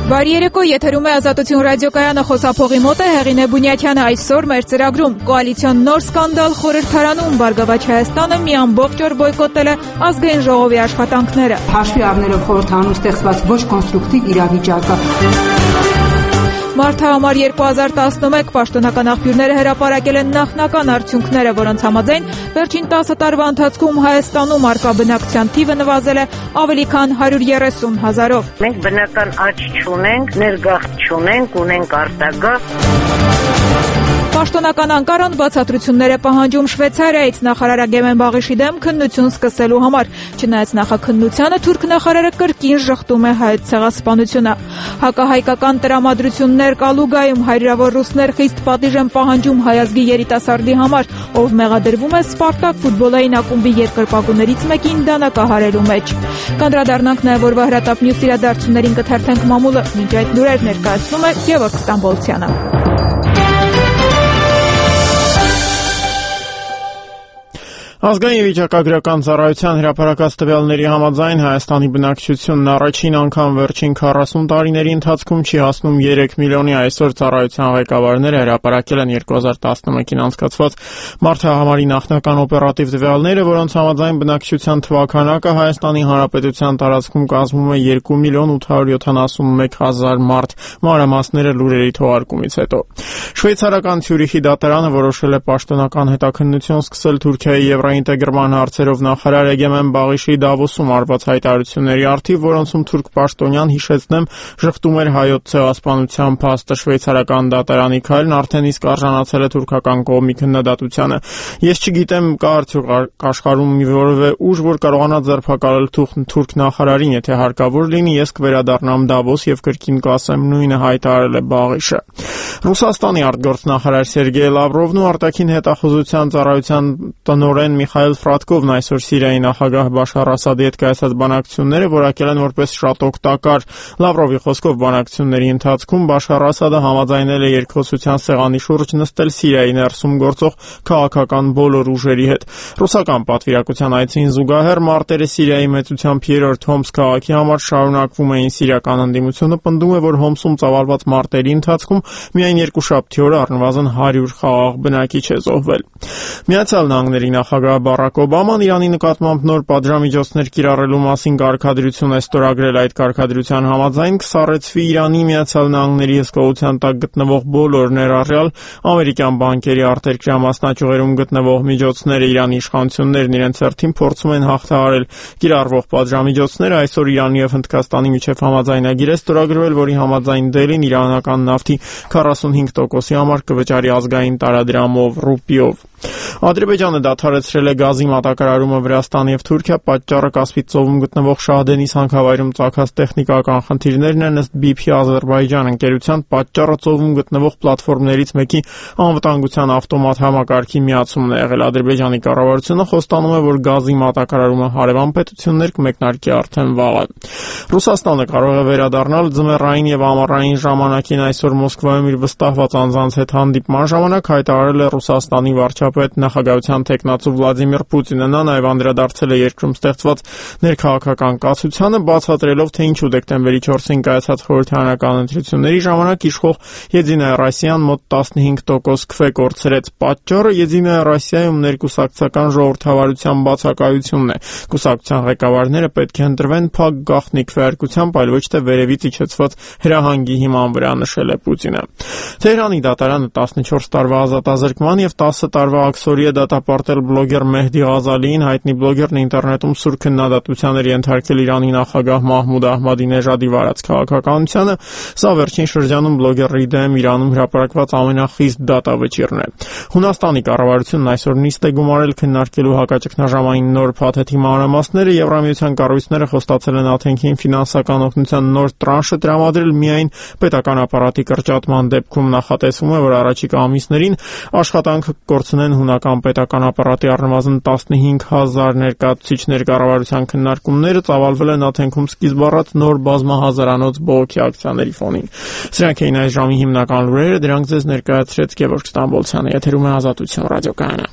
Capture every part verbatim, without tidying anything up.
Բարի երեկո, եթերում է Ազատություն ռադիոկայանը, խոսափողի մոտ է Հեղինե Բունյաթյանը։ Այսօր մեր ծրագրում կոալիցիոն նոր սկանդալ խորհրդարանում, Բարգավաճ Հայաստանը մի ամբողջ օր բոյկոտել է ազգային ժողովի աշխատանքները։ Հաշվի առնելով խորհրդարանում ստեղծված ոչ կոնստրուկտիվ իրավիճակը։ Մարտահամար երկու հազար տասնմեկ պաշտոնական աղբյուրները հրապարակել են նախնական արդյունքները, որոնց համաձայն վերջին տասը տարվա ընթացքում Հայաստանում առկա բնակչության թիվը նվազել է ավելի քան հարյուր երեսուն հազարով։ Մենք բնական աճ չունենք, ներգաղթ չունենք, ունենք արտագաղթ։ Պաշտոնական Անկարան բացատրություններ է պահանջում Շվեյցարիայից նախարար Ագեմեն Բաղիշի դեմ քննություն սկսելու համար։ Չնայած նախաքննությանը, թուրք նախարարը կրկին ժխտում է հայոց ցեղասպանությունը։ Հակահայկական տրամադրություններ Կալուգայում հարյուրավոր ռուսներ խիստ պատիժ են պահանջում հայ ազգի երիտասարդի համար, ով մեղադրվում է Սպարտակ ֆուտբոլային ակումբի երկրպագուներից մեկին դանակահարելու մեջ։ Կանդրադառնանք նաև օրվա հրատապ նյուս իրադարձություններին կթերթենք մամուլը։ Մինչ այդ լուրեր ներկայացնում է Գևորգ Ստամբոլցյանը։ Ազգային վիճակագրական ծառայության հրապարակած տվյալների համաձայն Հայաստանի բնակչությունն առաջին անգամ վերջին քառասուն տարիների ընթացքում չի հասնում երեք միլիոնի, այսօր ծառայության ղեկավարները հրապարակել են երկու հազար տասնմեկին անցկացված մարտահամարի նախնական օպերատիվ տվյալները, որոնց համաձայն բնակչության թվաքանակը Հայաստանի Հանրապետության տարածքում կազմում է երկու միլիոն ութ հարյուր յոթանասունմեկ հազար մարդ, մանրամասները լուրերի թողարկումից հետո։ Շվեյցարական Ցյուրիխի դատարանը որոշել է պաշտոնական հետաքննություն սկսել Թուրքիայի եւ ինտեգրման հարցերով նախարար Ագեմեն Բաղիշի Դավոսում արված հայտարարությունների առթիվ, որոնցում թուրք պաշտոնյան, հիշեցնեմ, ժխտում էր հայոց ցեղասպանության փաստը։ Շվեյցարական դատարանի քայլն արդեն իսկ արժանացել է թուրքական կողմի քննադատությանը։ Ես չգիտեմ, կա արդյոք աշխարհում մի որևէ ուժ, որ կարողանա ձերբակալել թուրք նախարարին, եթե հարկավոր լինի, ես կվերադառնամ Դավոս եւ կրկին կասեմ նույնը, հայտարարել է Բաղիշը։ Ռուսաստանի արտգործնախարար Սերգեյ Լավրովն ու արտաքին հետախուզության ծառայության տնօրեն Միխայել Ֆրատկովն այսօր Սիրիայի նախագահ Բաշար Ասադի հետ կայացած բանակցությունները որակել են որպես շատ օգտակար։ Լավրովի խոսքով բանակցությունների ընթացքում Բաշար Ասադը համաձայնել է երկխոսության սեղանի շուրջ նստել Սիրիայի ներսում գործող քաղաքական բոլոր ուժերի հետ։ Ռուսական պատվիրակության այցին զուգահեռ մարտերը Սիրիայի մեծությամբ երրորդ Հոմս քաղաքի համար շարունակվում էին։ Սիրիական ընդդիմությունը պնդում է, որ Հոմսում ծավալված մարտերի ընթացքում միայն երկուշաբթի օրը առնվազն հարյուր խաղաղ բնակիչ է զոհվել։ Միացյալ Նահանգների նախագահ Բարակ Օբաման Իրանի նկատմամբ նոր պատժամիջոցներ կիրառելու մասին կարգադրություն է ստորագրել։ Այդ կարգադրության համաձայն կսառեցվի Իրանի, Միացյալ Նահանգների հսկողության տակ գտնվող բոլոր ներառյալ ամերիկյան բանկերի արտերկրյա մասնաճյուղերում գտնվող միջոցները։ Իրանի իշխանություններն իրենց հերթին փորձում են հաղթահարել կիրառվող պատժամիջոցները։ Այսօր Իրանի եւ Հնդկաստանի միջև համաձայնագիր է ստորագրվել, որի համաձայն Դելին իրանական նավթի քառասունհինգ տոկոսի համար կվճարի ազգային տարադրամով ռուպիով։ Ադրբեջանը դադարեցրել է գազի մատակարարումը Վրաստան եւ Թուրքիա, պատճառը Կասպից ծովում գտնվող Շահդենիս հանքավայրում ծագած տեխնիկական խնդիրներն են, ըստ բի փի Ադրբեջան ընկերության պատճառը ծովում գտնվող պլատֆորմներից մեկի անվտանգության ավտոմատ համակարգի միացումն է եղել։ Ադրբեջանի կառավարությունը խոստանում է, որ գազի մատակարարումը հարևան պետություններ կմեկնարկի արդեն վաղը։ Ռուսաստանը կարող է վերադառնալ ձմեռային եւ ամառային ժամանակին։ Այսօր Մոսկվայում իր վստահված անձանց հետ հանդիպման ժամանակ հայտարարել է Ռուսաստանի վարչապետ նախագահության տեխնացու Վլադիմիր Պուտինը։ Նա նաև անդրադարձել է երկրում ստեղծված ներքաղաքական կացությանը, բացատրելով, թե ինչու դեկտեմբերի չորսին կայացած խորհրդարանական ընտրությունների ժամանակ իշխող Եդինայա Ռոսիան մոտ տասնհինգ տոկոս քվե կորցրեց։ Պատճառը Եդինայա Ռոսիայում ներկուսակցական ժողովրդավարության բացակայությունն է։ Կուսակցության ղեկավարները պետք է ընտրվեն փակ գաղտնի քվեարկությամբ, այլ ոչ թե վերևից իջեցված հրահանգի հիման վրա, նշել է Պուտինը։ Թեհրանի դատարանը տասնչորս տարվա ազատազրկման եւ տասը տարվա աքսորի է դատապարտել բլոգեր Մեհդի Ղազալիին։ Հայտնի բլոգերն ինտերնետում սուր քննադատության էր ենթարկել Իրանի նախագահ Մահմուդ Ահմադինեժադի վարած քաղաքականությանը։ Սա վերջին շրջանում բլոգերի դեմ Իրանում հրապարակված ամենախիստ դատավճիռն է։ Հունաստանի կառավարությունն այսօր նիստ է գումարել քննարկելու հակաճգնաժամային նոր փաթեթի մանրամասները։ Եվրամիության կառույցները խոստացել են Աթենքին ֆինանսական օգնության նոր տրանշը տրամադրել միայն պետական ապարատի կրճատման դեպքում։ Նախատեսվում է, որ առաջիկա ամիսներին աշխատանքը կորցնեն հունական պետական ապարատի առնվազն տասնհինգ հազար ներկայացուցիչներ։ Կառավարության քննարկումները ծավալվել են Աթենքում սկիզբ առած նոր բազմահազարանոց բողոքի ակցիաների ֆոնին։ Սրանք էին այս ժամի հիմնական լուրերը, դրանք ձեզ ներկայացրեց Գևորգ Ստամբոլցյանը։ Եթերում է Ազատություն ռադիոկայանը։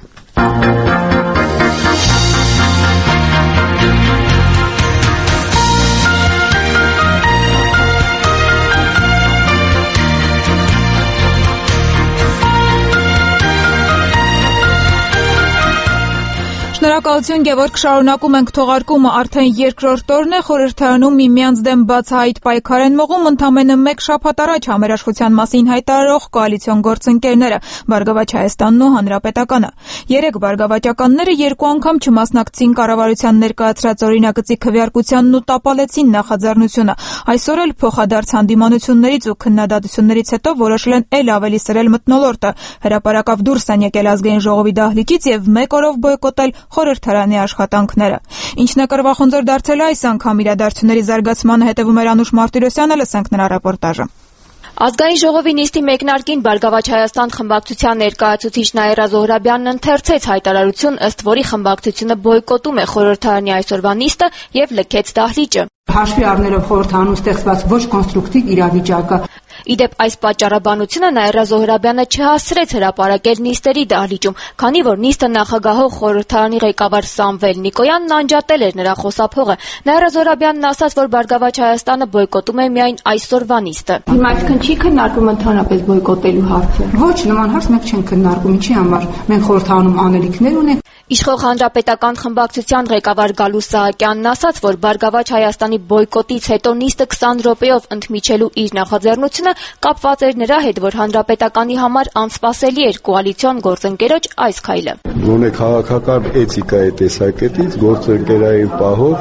Շնորհակալություն, Գևորգ, շարունակում ենք թողարկումը, արդեն երկրորդ օրն է, խորհրդարանում միմյանց դեմ բացահայտ պայքար են մղում ընդամենը մեկ շաբաթ առաջ համերաշխության մասին հայտարարող կոալիցիոն գործընկերները, Բարգավաճ Հայաստանն ու Հանրապետականը։ Երեք բարգավաճականները երկու անգամ չմասնակցին կառավարության ներկայացրած օրինագծի քվեարկությանն ու տապալեցին նախաձեռնությունը։ Այսօր էլ փոխադարձ հանդիմանություններից ու քննադատություններից հետո որոշել են ել ավելի սրել մթնոլորտը, հրապարակավ դուրս են եկել ազգային ժողովի դահլիճից եւ մեկ օրով բոյկոտել խորհրդարանի աշխատանքները։ Ինչն է կռվախոնձոր դարձել այս անգամ իրադարձությունների զարգացմանը հետևում էր Անուշ Մարտիրոսյանը, լսենք նրա ռեպորտաժը։ Ազգային ժողովի նիստի մեկնարկին Բարգավաճ Հայաստան խմբակցության ներկայացուցիչ Նաիրա Զոհրաբյանն ընթերցեց հայտարարություն, ըստ որի խմբակցությունը բոյկոտում է խորհրդարանի այսօրվա նիստը եւ լքեց դահլիճը։ Հաշվի առնելով խորհրդարանում ստեղծված ոչ կոնստրուկտիվ իրավիճակը։ Իդեպ այս պատճառաբանությունը Նաիրա Զոհրաբյանը չհասցրեց հրապարակել նիստերի դահլիճում, քանի որ նիստը նախագահող խորհրդարանի ղեկավար Սամվել Նիկոյանն անջատել էր նրա խոսափողը։ Նաիրա Զոհրաբյանն ասաց, որ Բարգավաճ Հայաստանը բոյկոտում է միայն այսօրվա նիստը։ Հիմա այսքան չի քննարկում ընդհանրապես բոյկոտելու հարցը։ Ոչ, նման հարց մենք չենք քննարկում, ինչի համար։ Մենք խորհրդարանում անելիքներ ունենք։ Իշխող հանրապետական խմբակցության ղեկավար Գալուս Սահակյանն ասաց, որ Բարգավաճ Հայաստանի բոյկոտից հետո նիստը քսան րոպեով ընդմիջելու իր նախաձեռնությունը կապված էր նրա հետ, որ հանրապետականի համար անսպասելի էր կոալիցիոն գործընկերոջ այս քայլը։ Գոնե քաղաքական էթիկայի տեսակետից գործընկերային պահով,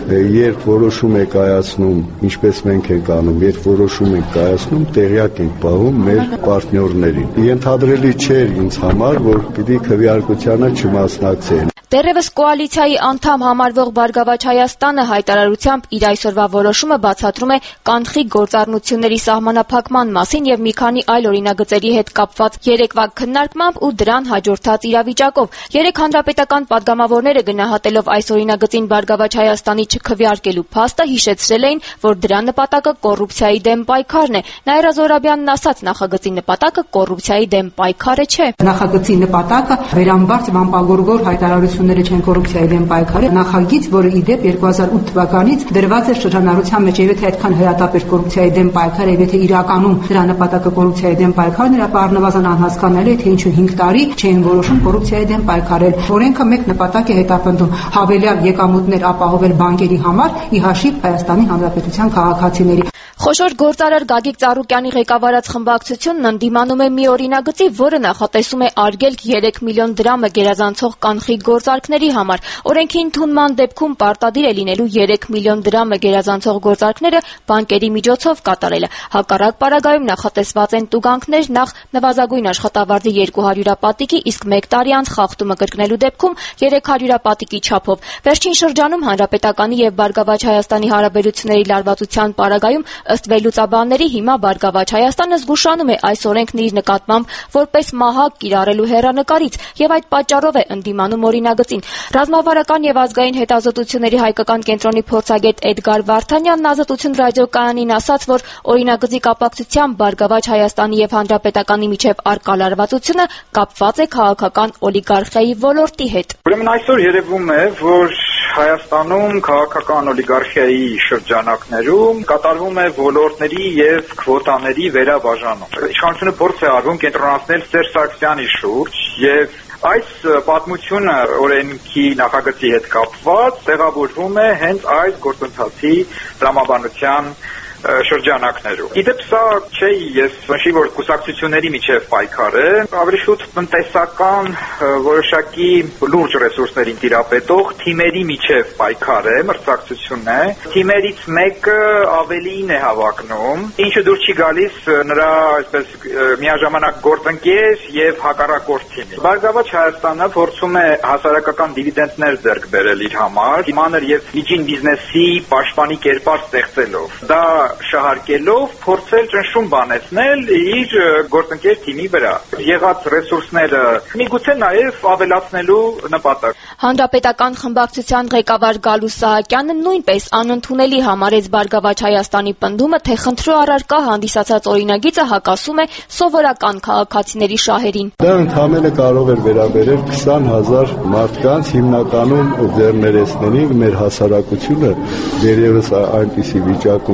երբ որոշում է կայացնում, ինչպես մենք ենք անում, երբ որոշում ենք կայացնում, տեղյակ ենք պահում մեր պարտներներին։ Ենթադրելի չէր ինձ համար, որ պիտի քվեարկությանը չմասնակցեն։ Դեռևս կոալիցիայի անդամ համարվող Բարգավաճ Հայաստանը հայտարարությամբ իր այսօրվա որոշումը բացատրում է կանխիկ գործառնությունների սահմանափակման մասին եւ մի քանի այլ օրինագծերի հետ կապված երեկվա քննարկմամբ ու դրան հաջորդած իրավիճակով։ Երեք հանրապետական падգամավորները գնահատելով այս օրինագծին Բարգավաճ Հայաստանի չքվեարկելու փաստը հիշեցրել էին, որ դրա նպատակը կոռուպցիայի դեմ պայքարն է։ Նաիրա Զոհրաբյանն ասաց, նախագծի նպատակը կոռուպցիայի դեմ պայքարը չէ։ Նախագծի նպատակը վերամբարձ վամպագորգոր հայտարարությունները չեն կոռուպցիայի դեմ պայքարի, նախագիծ, որը ի դեպ երկու հազար ութ թվականից դրված էր շրջանառության մեջ, եւ եթե այդքան հրատապ էր կոռուպցիայի դեմ պայքարը, եւ եթե իրականում դրա նպատակը կոռուպցիայի դեմ պայքարն էր, ապա առնվազն անհասկանալի է, թե ինչու հինգ տարի չէին որոշում կոռուպցիայի դեմ պայքարել։ Օրենքը մեկ նպատակ է հետապնդում՝ հավելյալ եկամուտներ ապահովել բանկերի համար՝ ի հաշիվ Հայաստանի Հանրապետության քաղաքացիների։ Խոշոր գործարար Գագիկ Ծառուկյանի ղեկավարած խմբակցությունն ընդդիմանում է մի օրինագծի, որը նախատեսում է արգելք երեք միլիոն դրամը գերազանցող կանխիկ գործարքների համար։ Օրենքի ընդունման դեպքում պարտադիր է լինելու երեք միլիոն դրամը գերազանցող գործարքները բանկերի միջոցով կատարելը։ Հակառակ պարագայում նախատեսված են տուգանքներ նախ նվազագույն աշխատավարձի երկու հարյուրապատիկի, իսկ մեկ տարի անց խախտումը կրկնելու դեպքում երեք հարյուրապատիկի չափով։ Վերջին շրջանում Հանրապետականի եւ Բարգավաճ Հայաստանի հարաբերությունների լարվածության պարագայում ըստ վերլուծաբանների հիմա Բարգավաճ Հայաստանը զգուշանում է այս օրենքն իր նկատմամբ որպես մահակ կիրառելու հեռանկարից եւ այդ պատճառով է ընդդիմանում օրինագծին։ Ռազմավարական եւ ազգային հետազոտությունների հայկական կենտրոնի փորձագետ Էդգար Վարդանյանն Ազատություն ռադիոկայանին ասաց, որ օրինագծի կապակցությամբ Բարգավաճ Հայաստանի եւ Հանրապետականի միջև առկա լարվածությունը կապված է քաղաքական օլիգարխիայի ոլորտի հետ։ Ուրեմն այսօր երևում է, որ Հայաստանում քաղաքական օլիգարխիայի շրջանակներում կատարվում է ոլորտների եւ քվոտաների վերաբաժանում։ Իշխանությունը փորձ է արվում կենտրոնացնել Սերժ Սարգսյանի շուրջ եւ այս պատմությունը օրենքի նախագծի հետ կապված տեղավորվում է հենց այս գործընթացի տրամաբանության շրջանակներում։ Իդեպ սա չէ, ես նշի, որ կուսակցությունների միջև պայքար է, ավելի շուտ տնտեսական որոշակի լուրջ ռեսուրսներին տիրապետող թիմերի միջև պայքար է, մրցակցություն է։ Թիմերից մեկը ավելին է հավակնում, ինչը դուր չի գալիս նրա այսպես միաժամանակ գործընկեր եւ հակառակորդ թիմի։ Բարգավաճ Հայաստանը փորձում է հասարակական դիվիդենդներ ձեռք բերել իր համար, մանր եւ միջին բիզնեսի պաշտպանի կերպար ստեղծելով։ Դա շահարկելով փորձել ճնշում բանեցնել իր գործընկեր թիմի վրա։ Եղած ռեսուրսները միգուցե նաև ավելացնելու նպատակ։ Հանրապետական խմբակցության ղեկավար Գալուս Սահակյանը նույնպես անընդունելի համարեց Բարգավաճ Հայաստանի պնդումը, թե խնդրու առարկա հանդիսացած օրինագիծը հակասում է սովորական քաղաքացիների շահերին։ Դա ընդհանրապես կարող էր վերաբերել քսան հազար մարդկանց, հիմնականում ձեռներեցնենին մեր հասարակությունը դերևս այնպիսի վիճակում չի, որ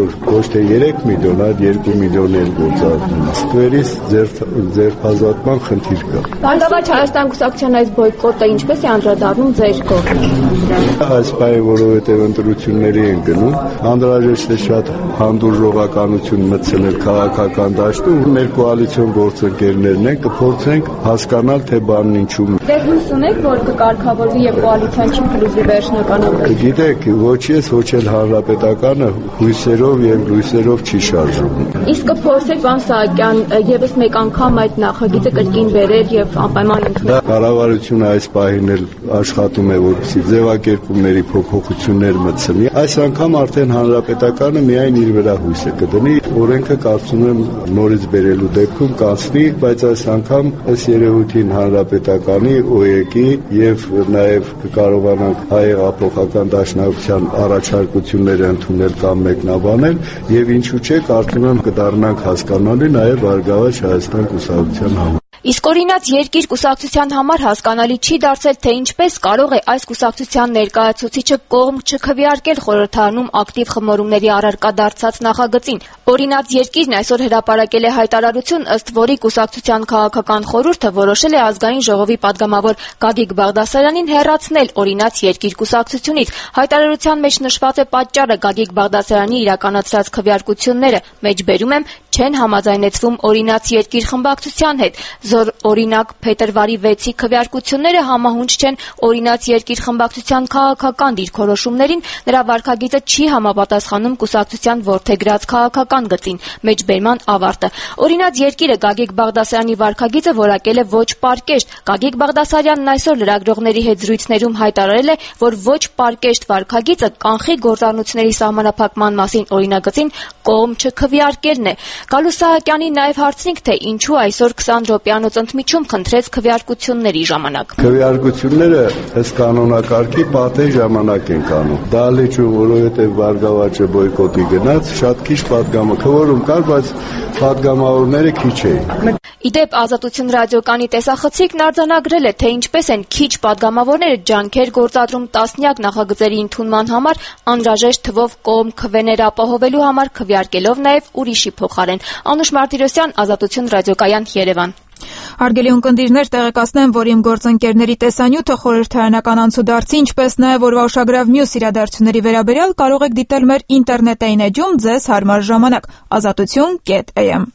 որ ոչ թե երեք միլիոն, այլ երկու միլիոն էր գործարկում։ Ստվերից ձերբազատման խնդիր կա։ Բարգավաճ Հայաստան կուսակցության այս բոյկոտը ինչպես է անդրադառնում ձեր կողմից։ Այս բանը, որովհետև ընտրությունների են գնում, անհրաժեշտ է շատ հանդուրժողականություն մտցնել քաղաքական դաշտում։ Մեր կոալիցիոն գործընկերներն են, կփորձենք հասկանալ, թե բանն ինչու։ Դեռ հույս ունեք, որ կկարգավորվի եւ կոալիցիան չի փլուզի վերջնականապես։ Գիտեք, ոչ ես, ոչ էլ հանրապետականը հույսերով եւ լույսերով չի շարժվում։ Իսկ կփորձեք, պարոն Սահակյան, եւս մեկ անգամ այդ նախագիծը կրկին բերել եւ անպայման ընդունել։ Կառավարությունը այս պահին էլ աշխատում է, որպեսզի ձևակերպումների փոփոխություններ մտցնի։ Այս անգամ արդեն հանրապետականը միայն իր վրա հույսը կդնի։ Օրենքը կարծում եմ նորից բերելու դեպքում կանցնի, բայց այս անգամ ըստ երևույթին հանրապետականի, ՕԵԿ-ի եւ նաեւ կկարողանանք հայ հեղափոխական դաշնակցության առաջարկությունները ընդունել կամ մեկնաբանել եւ ինչու՞ չէ, կարծում եմ կդառնանք հասկանալի նաեւ Բարգավաճ Հայաստան կուսակցության համար։ Իսկ օրինաց երկիր կուսակցության համար հասկանալի չի դարձել, թե ինչպես կարող է այս կուսակցության ներկայացուցիչը կողմ չքվեարկել խորհրդարանում ակտիվ խմորումների առարկա դարձած նախագծին։ Օրինաց երկիրն այսօր հրապարակել է հայտարարություն, ըստ որի կուսակցության քաղաքական խորհուրդը որոշել է ազգային ժողովի падգամավոր Գագիկ Բաղդասարյանին հեռացնել օրինաց երկիր կուսակցությունից։ Հայտարարության մեջ նշված է պատճառը Գագիկ Բաղդասարյանի իրականացրած քվեարկությունները, մեջբերում եմ, չեն համաձայնեցվում օրինաց երկիր խմբակցության հետ։ Զոր օրինակ փետրվարի վեցի քվեարկությունները համահունչ չեն օրինաց երկիր խմբակցության քաղաքական դիրքորոշումներին, նրա վարքագիծը չի համապատասխանում կուսակցության որդեգրած քաղաքական գծին։ Մեջբերման ավարտը։ Օրինաց երկիրը Գագիկ Բաղդասարյանի վարքագիծը որակել է ոչ պարկեշտ։ Գագիկ Բաղդասարյանն այսօր լրագրողների հետ զրույցներում հայտարարել է, որ ոչ պարկեշտ վարքագիծը կանխիկ գործառնությունների սահմանափակման մասին օրինագծին կողմ չքվեարկելն է։ Գալուս Սահակյանի նաև հարցնենք, թե ինչու այսօր քսան րոպեանոց ընդմիջում խնդրեց քվեարկությունների ժամանակ։ Քվեարկությունները ըստ կանոնակարգի պատեհ ժամանակ են կանում։ Դա լիճու, որովհետև Բարգավաճը բոյկոտի գնաց, շատ քիչ պատգամը քվորում կար, բայց պատգամավորները քիչ էին։ Իդեպ Ազատություն ռադիոկանի տեսախցիկն արձանագրել է, թե ինչպես են քիչ պատգամավորները ջանքեր գործադրում տասնյակ նախագծերի ընդունման համար, անհրաժեշտ թվով կողմ քվեներ ապահովելու համար քվեարկելով նաև ուրիշի փոխարեն։ Անուշ Մարտիրոսյան, Ազատություն ռադիոկայան, Երևան։ Հարգելի ունկնդիրներ, տեղեկացնեմ, որ իմ գործընկերների տեսանյութը խորհրդարանական անցուդարձի, ինչպես նաև օրվա ուշագրավ մյուս իրադարձությունների վերաբերյալ կարող եք դիտել մեր ինտերնետային էջում ձեզ հարմար ժամանակ ազատություն կետ am։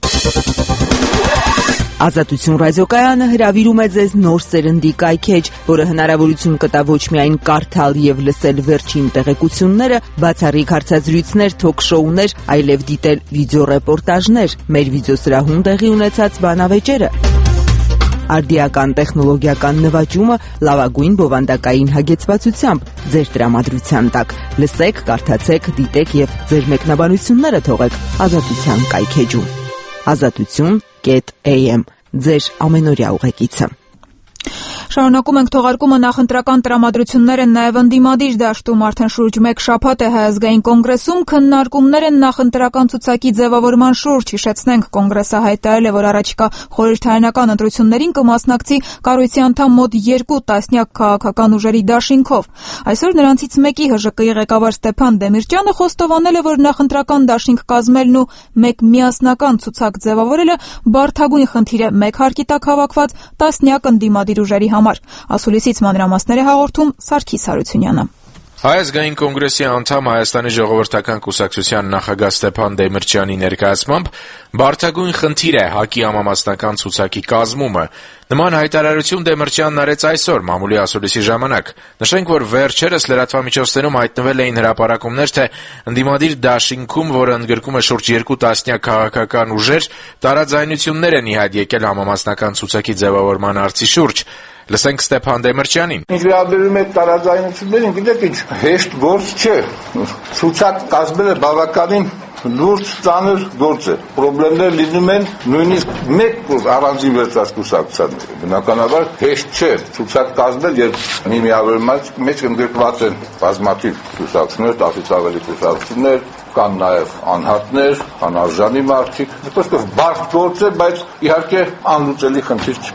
Ազատություն ռադիոկայանը հրավիրում է ձեզ նոր սերնդի կայքեջ, որը հնարավորություն կտա ոչ միայն կարդալ եւ լսել վերջին տեղեկությունները, բացառիկ հարցազրույցներ, թոք-շոուներ, այլև դիտել վիդեոռեպորտաժներ, մեր վիդեոսրահում տեղի ունեցած բանավեճերը, արդիական տեխնոլոգիական նվաճումը լավագույն բովանդակային հագեցվածությամբ ձեր տրամադրության տակ։ Լսեք, կարդացեք, դիտեք եւ ձեր մեկնաբանությունները թողեք Ազատության կայքեջում։ Ազատություն կետ am ձեր ամենօրյա ուղեկիցը։ Շարունակում ենք թողարկումը նախընտրական տրամադրություններ են նաև ընդդիմադիր դաշտում արդեն շուրջ մեկ շաբաթ է Հայ ազգային կոնգրեսում քննարկումներ են նախընտրական ցուցակի ձևավորման շուրջ։ Հիշեցնենք, կոնգրեսը հայտարարել է, որ առաջիկա խորհրդարանական ընտրություններին կմասնակցի կառույցի անդամ մոտ երկու տասնյակ քաղաքական ուժերի դաշինքով։ Այսօր նրանցից մեկի Հ Ժ Կ-ի ղեկավար Ստեփան Դեմիրճյանը խոստովանել է, որ նախընտրական դաշինք կազմելն ու մեկ միասնական ցուցակ ձևավորելը բարդագույն խնդիր է մեկ հարկի տակ հավաքված տասնյակ ընդդիմադիր ուժերի համար։ Ասուլիսից մանրամասներ է հաղորդում Սարգիս Հարությունյանը։ Հայ ազգային կոնգրեսի անդամ Հայաստանի ժողովրդական կուսակցության նախագահ Ստեփան Դեմիրճյանի ներկայացմամբ բարդագույն խնդիր է ՀԱԿ-ի համամասնական ցուցակի կազմումը։ Նման հայտարարություն Դեմիրճյանն արեց այսօր մամուլի ասուլիսի ժամանակ։ Նշենք, որ վերջերս լրատվամիջոցներում հայտնվել էին հրապարակումներ, թե ընդդիմադիր դաշինքում, որը ընդգրկում է շուրջ երկու տասնյակ քաղաքական ուժեր, տարաձայնություններ են ի հայտ եկել համամասնական ցուցակի ձևավորման հարցի շուրջ։ Լսենք Ստեփան Դեմիրճյանին։ Ինչ վերաբերում է տարաձայնություններին, գիտեք ինչ, հեշտ գործ չէ։ Ցուցակ կազմելը բավականին լուրջ ծանր գործ է։ Խնդիրներ լինում են նույնիսկ մեկ առանձին վերցած կուսակցության։ Բնականաբար հեշտ չէ ցուցակ կազմել, երբ մի միավորման մեջ ընդգրկված են բազմաթիվ կուսակցություններ, տասից ավելի կուսակցություններ, կան նաև անհատներ, անարժանի մարդիկ։ Դեպի բարդ գործ է, բայց իհարկե անլուծելի խնդիր չկա։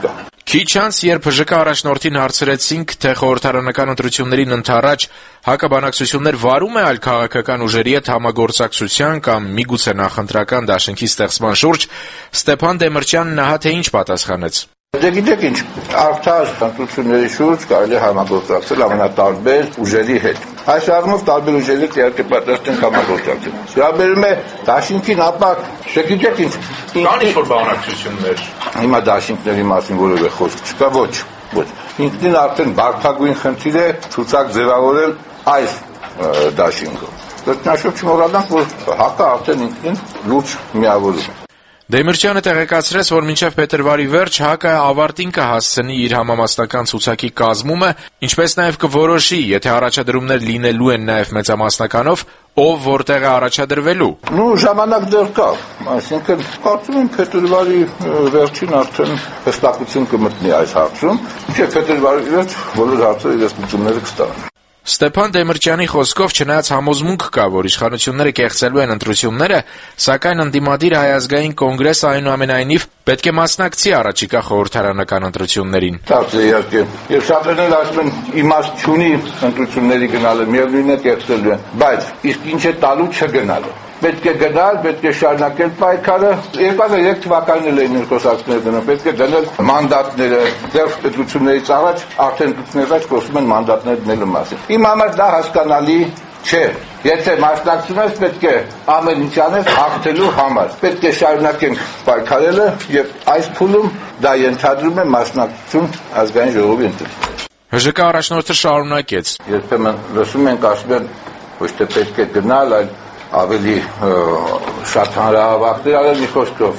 Քիչ անց, երբ Բժշկի առաջնորդին հարցրեցինք, թե խորհրդարանական ընտրություններին ընդառաջ հակաբանակցություններ վարում է այլ քաղաքական ուժերի հետ համագործակցության կամ միգուցե նախընտրական դաշինքի ստեղծման շուրջ, Ստեփան Դեմիրճյանն ահա թե ինչ պատասխանեց. Դե գիտեք ինչ, արդար ընտրությունների շուրջ կարելի է համագործակցել ամենատարբեր ուժերի հետ։ Այս առումով տարբեր ուժերի հետ իհարկե պատրաստ են համագործակցել։ Վերաբերում է դաշինքին, ապա չգիտեք ինչ, կան ինչ-որ բանակցություններ։ Հիմա դաշինքների մասին որևէ խոսք չկա, ոչ, ոչ։ Ինքնին արդեն բարդագույն խնդիր է ցուցակ ձևավորել այս դաշինքով։ Վերջնաշուտ չմոռանանք, որ ՀԱԿ-ը արդեն ինքնին լուրջ միավորում է։ Դեմիրճյանը տեղեկացրեց, որ մինչև փետրվարի վերջ ՀԱԿ-ը ավարտին կհասցնի իր համամասնական ցուցակի կազմումը, ինչպես նաև կորոշի, եթե առաջադրումներ լինելու են նաև մեծամասնականով, ով որտեղ է առաջադրվելու։ Ну, ժամանակ դեռ կա, այսինքն կարծում եմ փետրվարի վերջին արդեն հստակություն կմտնի այս հարցում, չէ, փետրվարի վերջ բոլոր հարցերը իրենց լուծումները կստանան։ Ստեփան Դեմիրճյանի խոսքով, չնայած համոզմունք կա, որ իշխանությունները կեղծելու են ընտրությունները, սակայն ընդդիմադիր Հայ ազգային կոնգրեսը այնուամենայնիվ պետք է մասնակցի առաջիկա խորհրդարանական ընտրություններին։ Դարձե իհարկե, եւ շատերն ասում են իմաստ չունի ընտրությունների գնալը, միևնույն է կեղծելու են, բայց իսկ ինչ է տալու չգնալը։ Պետք է գնալ, պետք է շարունակել պայքարը։ երկու հազար երեք թվականին էին խոսակցություններ դնում, պետք է դնել մանդատները, դեռ պետություններից առաջ, արդեն պետություններից առաջ խոսում են մանդատներ դնելու մասին։ Իմ համար դա հասկանալի չէ։ Եթե մասնակցում ես, պետք է ամեն ինչ անես հաղթելու համար։ Պետք է շարունակենք պայքարելը եւ այս փուլում դա ենթադրում է մասնակցություն ազգային ժողովի ընտրություններին։ Բժշկի առաջնորդը շարունակեց. Երբեմն լսում ենք, ասում են, ոչ թե պետք է գնալ, այլ ավելի շատ հանրահավաքներ անել, մի խոսքով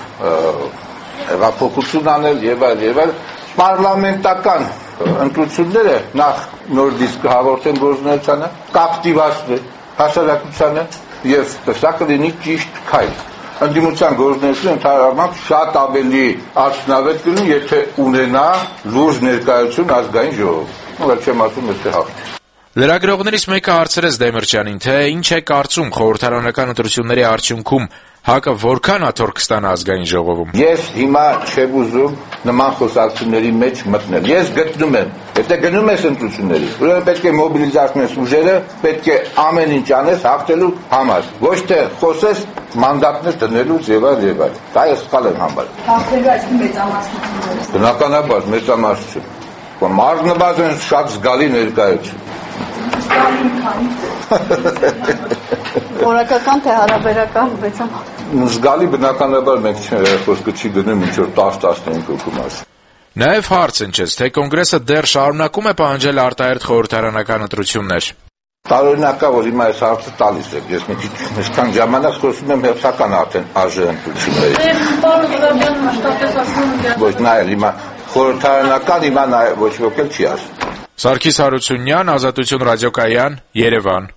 հեղափոխություն անել եւ այլ եւ այլ պարլամենտական ընտրությունները նախ նորից կհաղորդեն գործունեությանը, կակտիվացնել հասարակությանը եւ սա կլինի ճիշտ քայլ։ Ընդդիմության գործունեությունը ընդհանրապես շատ ավելի արդյունավետ կլինի, եթե ունենա լուրջ ներկայություն ազգային ժողովում։ Ուրեմն չեմ ասում, թե հաղթի։ Լրագրողներից մեկը հարցրեց Դեմիրճյանին, թե ինչ է կարծում խորհրդարանական ընտրությունների արդյունքում ՀԱԿ-ը որքան աթոռ կստանա ազգային ժողովում։ Ես հիմա չեմ ուզում նման խոսակցությունների մեջ մտնել։ Ես գտնում եմ, եթե գնում ես ընտրությունների, ուրեմն պետք է մոբիլիզացնես ուժերը, պետք է ամեն ինչ անես հաղթելու համար։ Ոչ թե խոսես մանդատներ դնելուց եւ այլ եւ այլ։ Դա ես սխալ եմ համարում։ Հաղթելու այս մեծամասնությունները։ Բնականաբար մեծամասնություն։ Մարզնբազեն շատ զգալի ներկայություն։ Որակական թե հարաբերական մեծամասնություն։ Զգալի բնականաբար մենք խոսքը չի գնում ինչ որ տասը տասնհինգ հոգու մասին։ Նաև հարց ընչեց, թե կոնգրեսը դեռ շարունակում է պահանջել արտահերթ խորհրդարանական ընտրություններ։ Տարօրինակա, որ հիմա այս հարցը տալիս է, ես մի քիչ այսքան ժամանակ խոսում եմ հերթական արդեն ԱԺ ընտրությունների։ Ոչ նայել հիմա խորհրդարանական հիմա ոչ ոք էլ չի ասում։ Սարգիս Հարությունյան, Ազատություն ռադիոկայան, Երևան։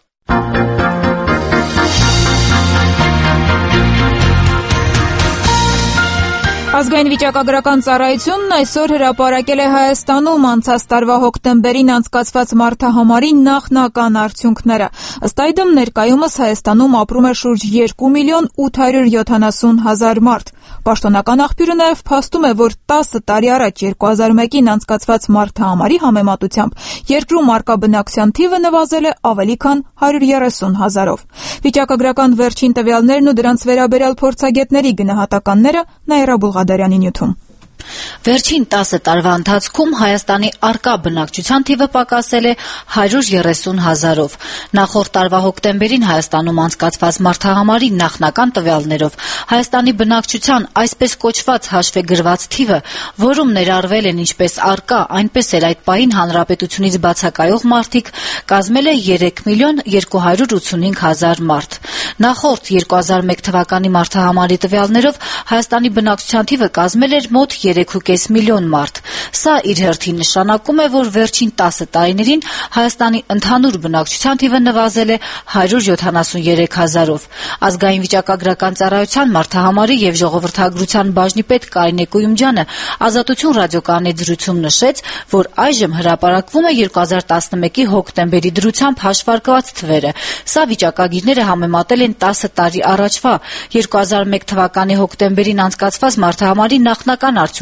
Ազգային վիճակագրական ծառայությունն այսօր հրապարակել է Հայաստանում անցած տարվա հոկտեմբերին անցկացված մարդահամարի նախնական արդյունքները։ Ըստ այդմ ներկայումս Հայաստանում ապրում է շուրջ երկու միլիոն ութ հարյուր յոթանասուն հազար մարդ։ Պաշտոնական աղբյուրը նաև փաստում է, որ տասը տարի առաջ երկու հազար մեկին անցկացված մարդահամարի համեմատությամբ երկրում առկա բնակչության թիվը նվազել է ավելի քան հարյուր երեսուն հազարով։ Վիճակագրական վերջին տվյալներն ու դրանց վերաբերյալ փորձագետների գնահատականները Նաիրա Բուլղադարյանի նյութում։ Վերջին տասը տարվա ընթացքում Հայաստանի առկա բնակչության թիվը պակասել է հարյուր երեսուն հազարով։ Նախորդ տարվա հոկտեմբերին Հայաստանում անցկացված մարդահամարի նախնական տվյալներով Հայաստանի բնակչության այսպես կոչված հաշվեգրված թիվը, որում ներառվել են ինչպես առկա, այնպես էլ այդ պահին հանրապետությունից բացակայող մարդիկ, կազմել է երեք միլիոն երկու հարյուր ութսունհինգ հազար մարդ։ Նախորդ երկու հազար մեկ թվականի մարդահամարի տվյալներով Հայաստանի բնակչության թիվը կազմել էր մոտ երեք ու կես միլիոն մարդ։ Սա իր հերթին նշանակում է, որ վերջին տասը տարիներին Հայաստանի ընդհանուր բնակչության թիվը նվազել է հարյուր յոթանասուն երեք հազարով։ Ազգային վիճակագրական ծառայության մարդահամարի եւ ժողովրդագրության բաժնի պետ Կարինե Կույումջյանը Ազատություն ռադիոկայանի դրությամբ նշեց, որ այժմ հրապարակվում է երկու հազար տասնմեկի հոկտեմբերի դրությամբ հաշվարկված թվերը։ Սա վիճակագիրները համեմատել են տասը տարի առաջվա երկու հազար մեկ թվականի հոկտեմբերին անցկացված մարդահամարի նախնական արդյունքների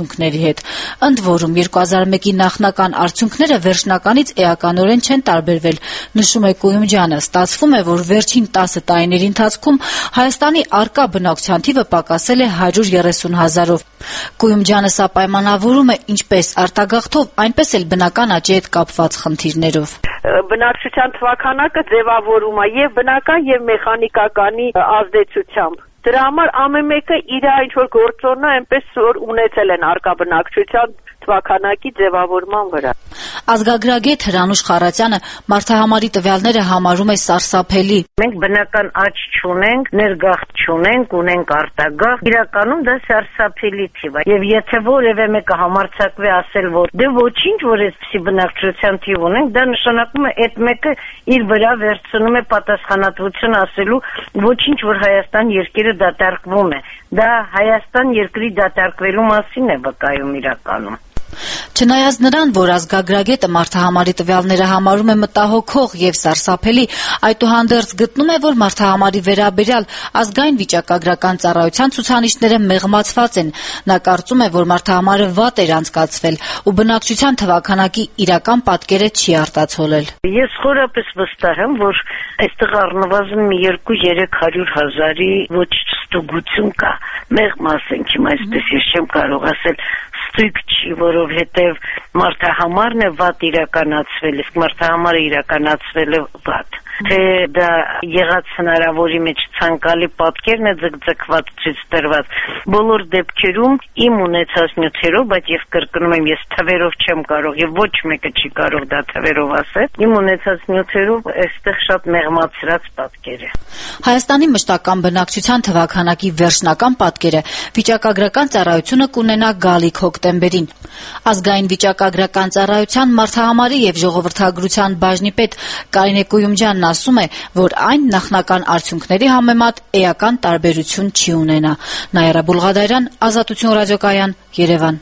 արդյունքների հետ։ Ընդ որում երկու հազար մեկի նախնական արդյունքները վերջնականից էականորեն չեն տարբերվել, նշում է Կույումջյանը։ Ստացվում է, որ վերջին տասը տարիների ընթացքում Հայաստանի առկա բնակչության թիվը պակասել է հարյուր երեսուն հազարով։ Կույումջյանը սա պայմանավորում է ինչպես արտագաղթով, այնպես էլ բնական աճի հետ կապված խնդիրներով։ Բնակչության թվաքանակը ձևավորում է եւ բնական եւ մեխանիկականի ազդեցությամբ։ Դրա համար ամեն մեկը իր ինչ որ գործոնը այնպես որ ունեցել են արկա բնակչության թվաքանակի ձևավորման վրա։ Ազգագրագետ Հրանուշ Խառատյանը մարդահամարի տվյալները համարում է սարսափելի։ Մենք բնական աճ չունենք, ներգաղթ չունենք, ունենք արտագաղթ։ Իրականում դա սարսափելի թիվ է։ Եվ եթե որևէ մեկը համարձակվի ասել, որ դե ոչինչ, որ այսպիսի բնակչության թիվ ունենք, դա նշանակում է այդ մեկը իր վրա վերցնում է պատասխանատվություն ասելու ոչինչ, որ Հայաստան երկիրը դատարկվում է։ Դա Հայաստան երկրի դատարկվելու մասին է վկայում իրականում։ Չնայած նրան, որ ազգագրագետը մարդահամարի տվյալները համարում է մտահոգող եւ սարսափելի, այդուհանդերձ գտնում է, որ մարդահամարի վերաբերյալ ազգային վիճակագրական ծառայության ցուցանիշները մեղմացված են։ Նա կարծում է, որ մարդահամարը վատ էր անցկացվել ու բնակչության թվաքանակի իրական պատկերը չի արտացոլել։ Ես խորապես վստահ եմ, որ այստեղ առնվազն մի երկու-երեք հարյուր հազարի ոչ ստուգություն կա։ Մեղմ ասենք, հիմա այսպես ես չեմ կարող ասել ստույգ չի, որովհետև մարդահամարն է վատ իրականացվել, իսկ մարդահամարը իրականացվել է վատ։ Թե դա եղած հնարավորի մեջ ցանկալի պատկերն է ձգձգված ցույց տրված։ Բոլոր դեպքերում իմ ունեցած նյութերով, բայց ես կրկնում եմ, ես թվերով չեմ կարող եւ ոչ մեկը չի կարող դա թվերով ասել։ Իմ ունեցած նյութերով այստեղ շատ մեղմացրած պատկեր է։ Հայաստանի մշտական բնակչության թվաքանակի վերջնական պատկերը վիճակագրական ծառայությունը կունենա գալիք հոկտեմբերին։ Ազգային վիճակագրական ծառայության մարդահամարի եւ ժողովրդագրության բաժնի պետ Կարինե Կույումջյանն ասում է, որ այն նախնական արդյունքների համեմատ էական տարբերություն չի ունենա։ Նաիրա Բուլղադարյան, Ազատություն ռադիոկայան, Երևան։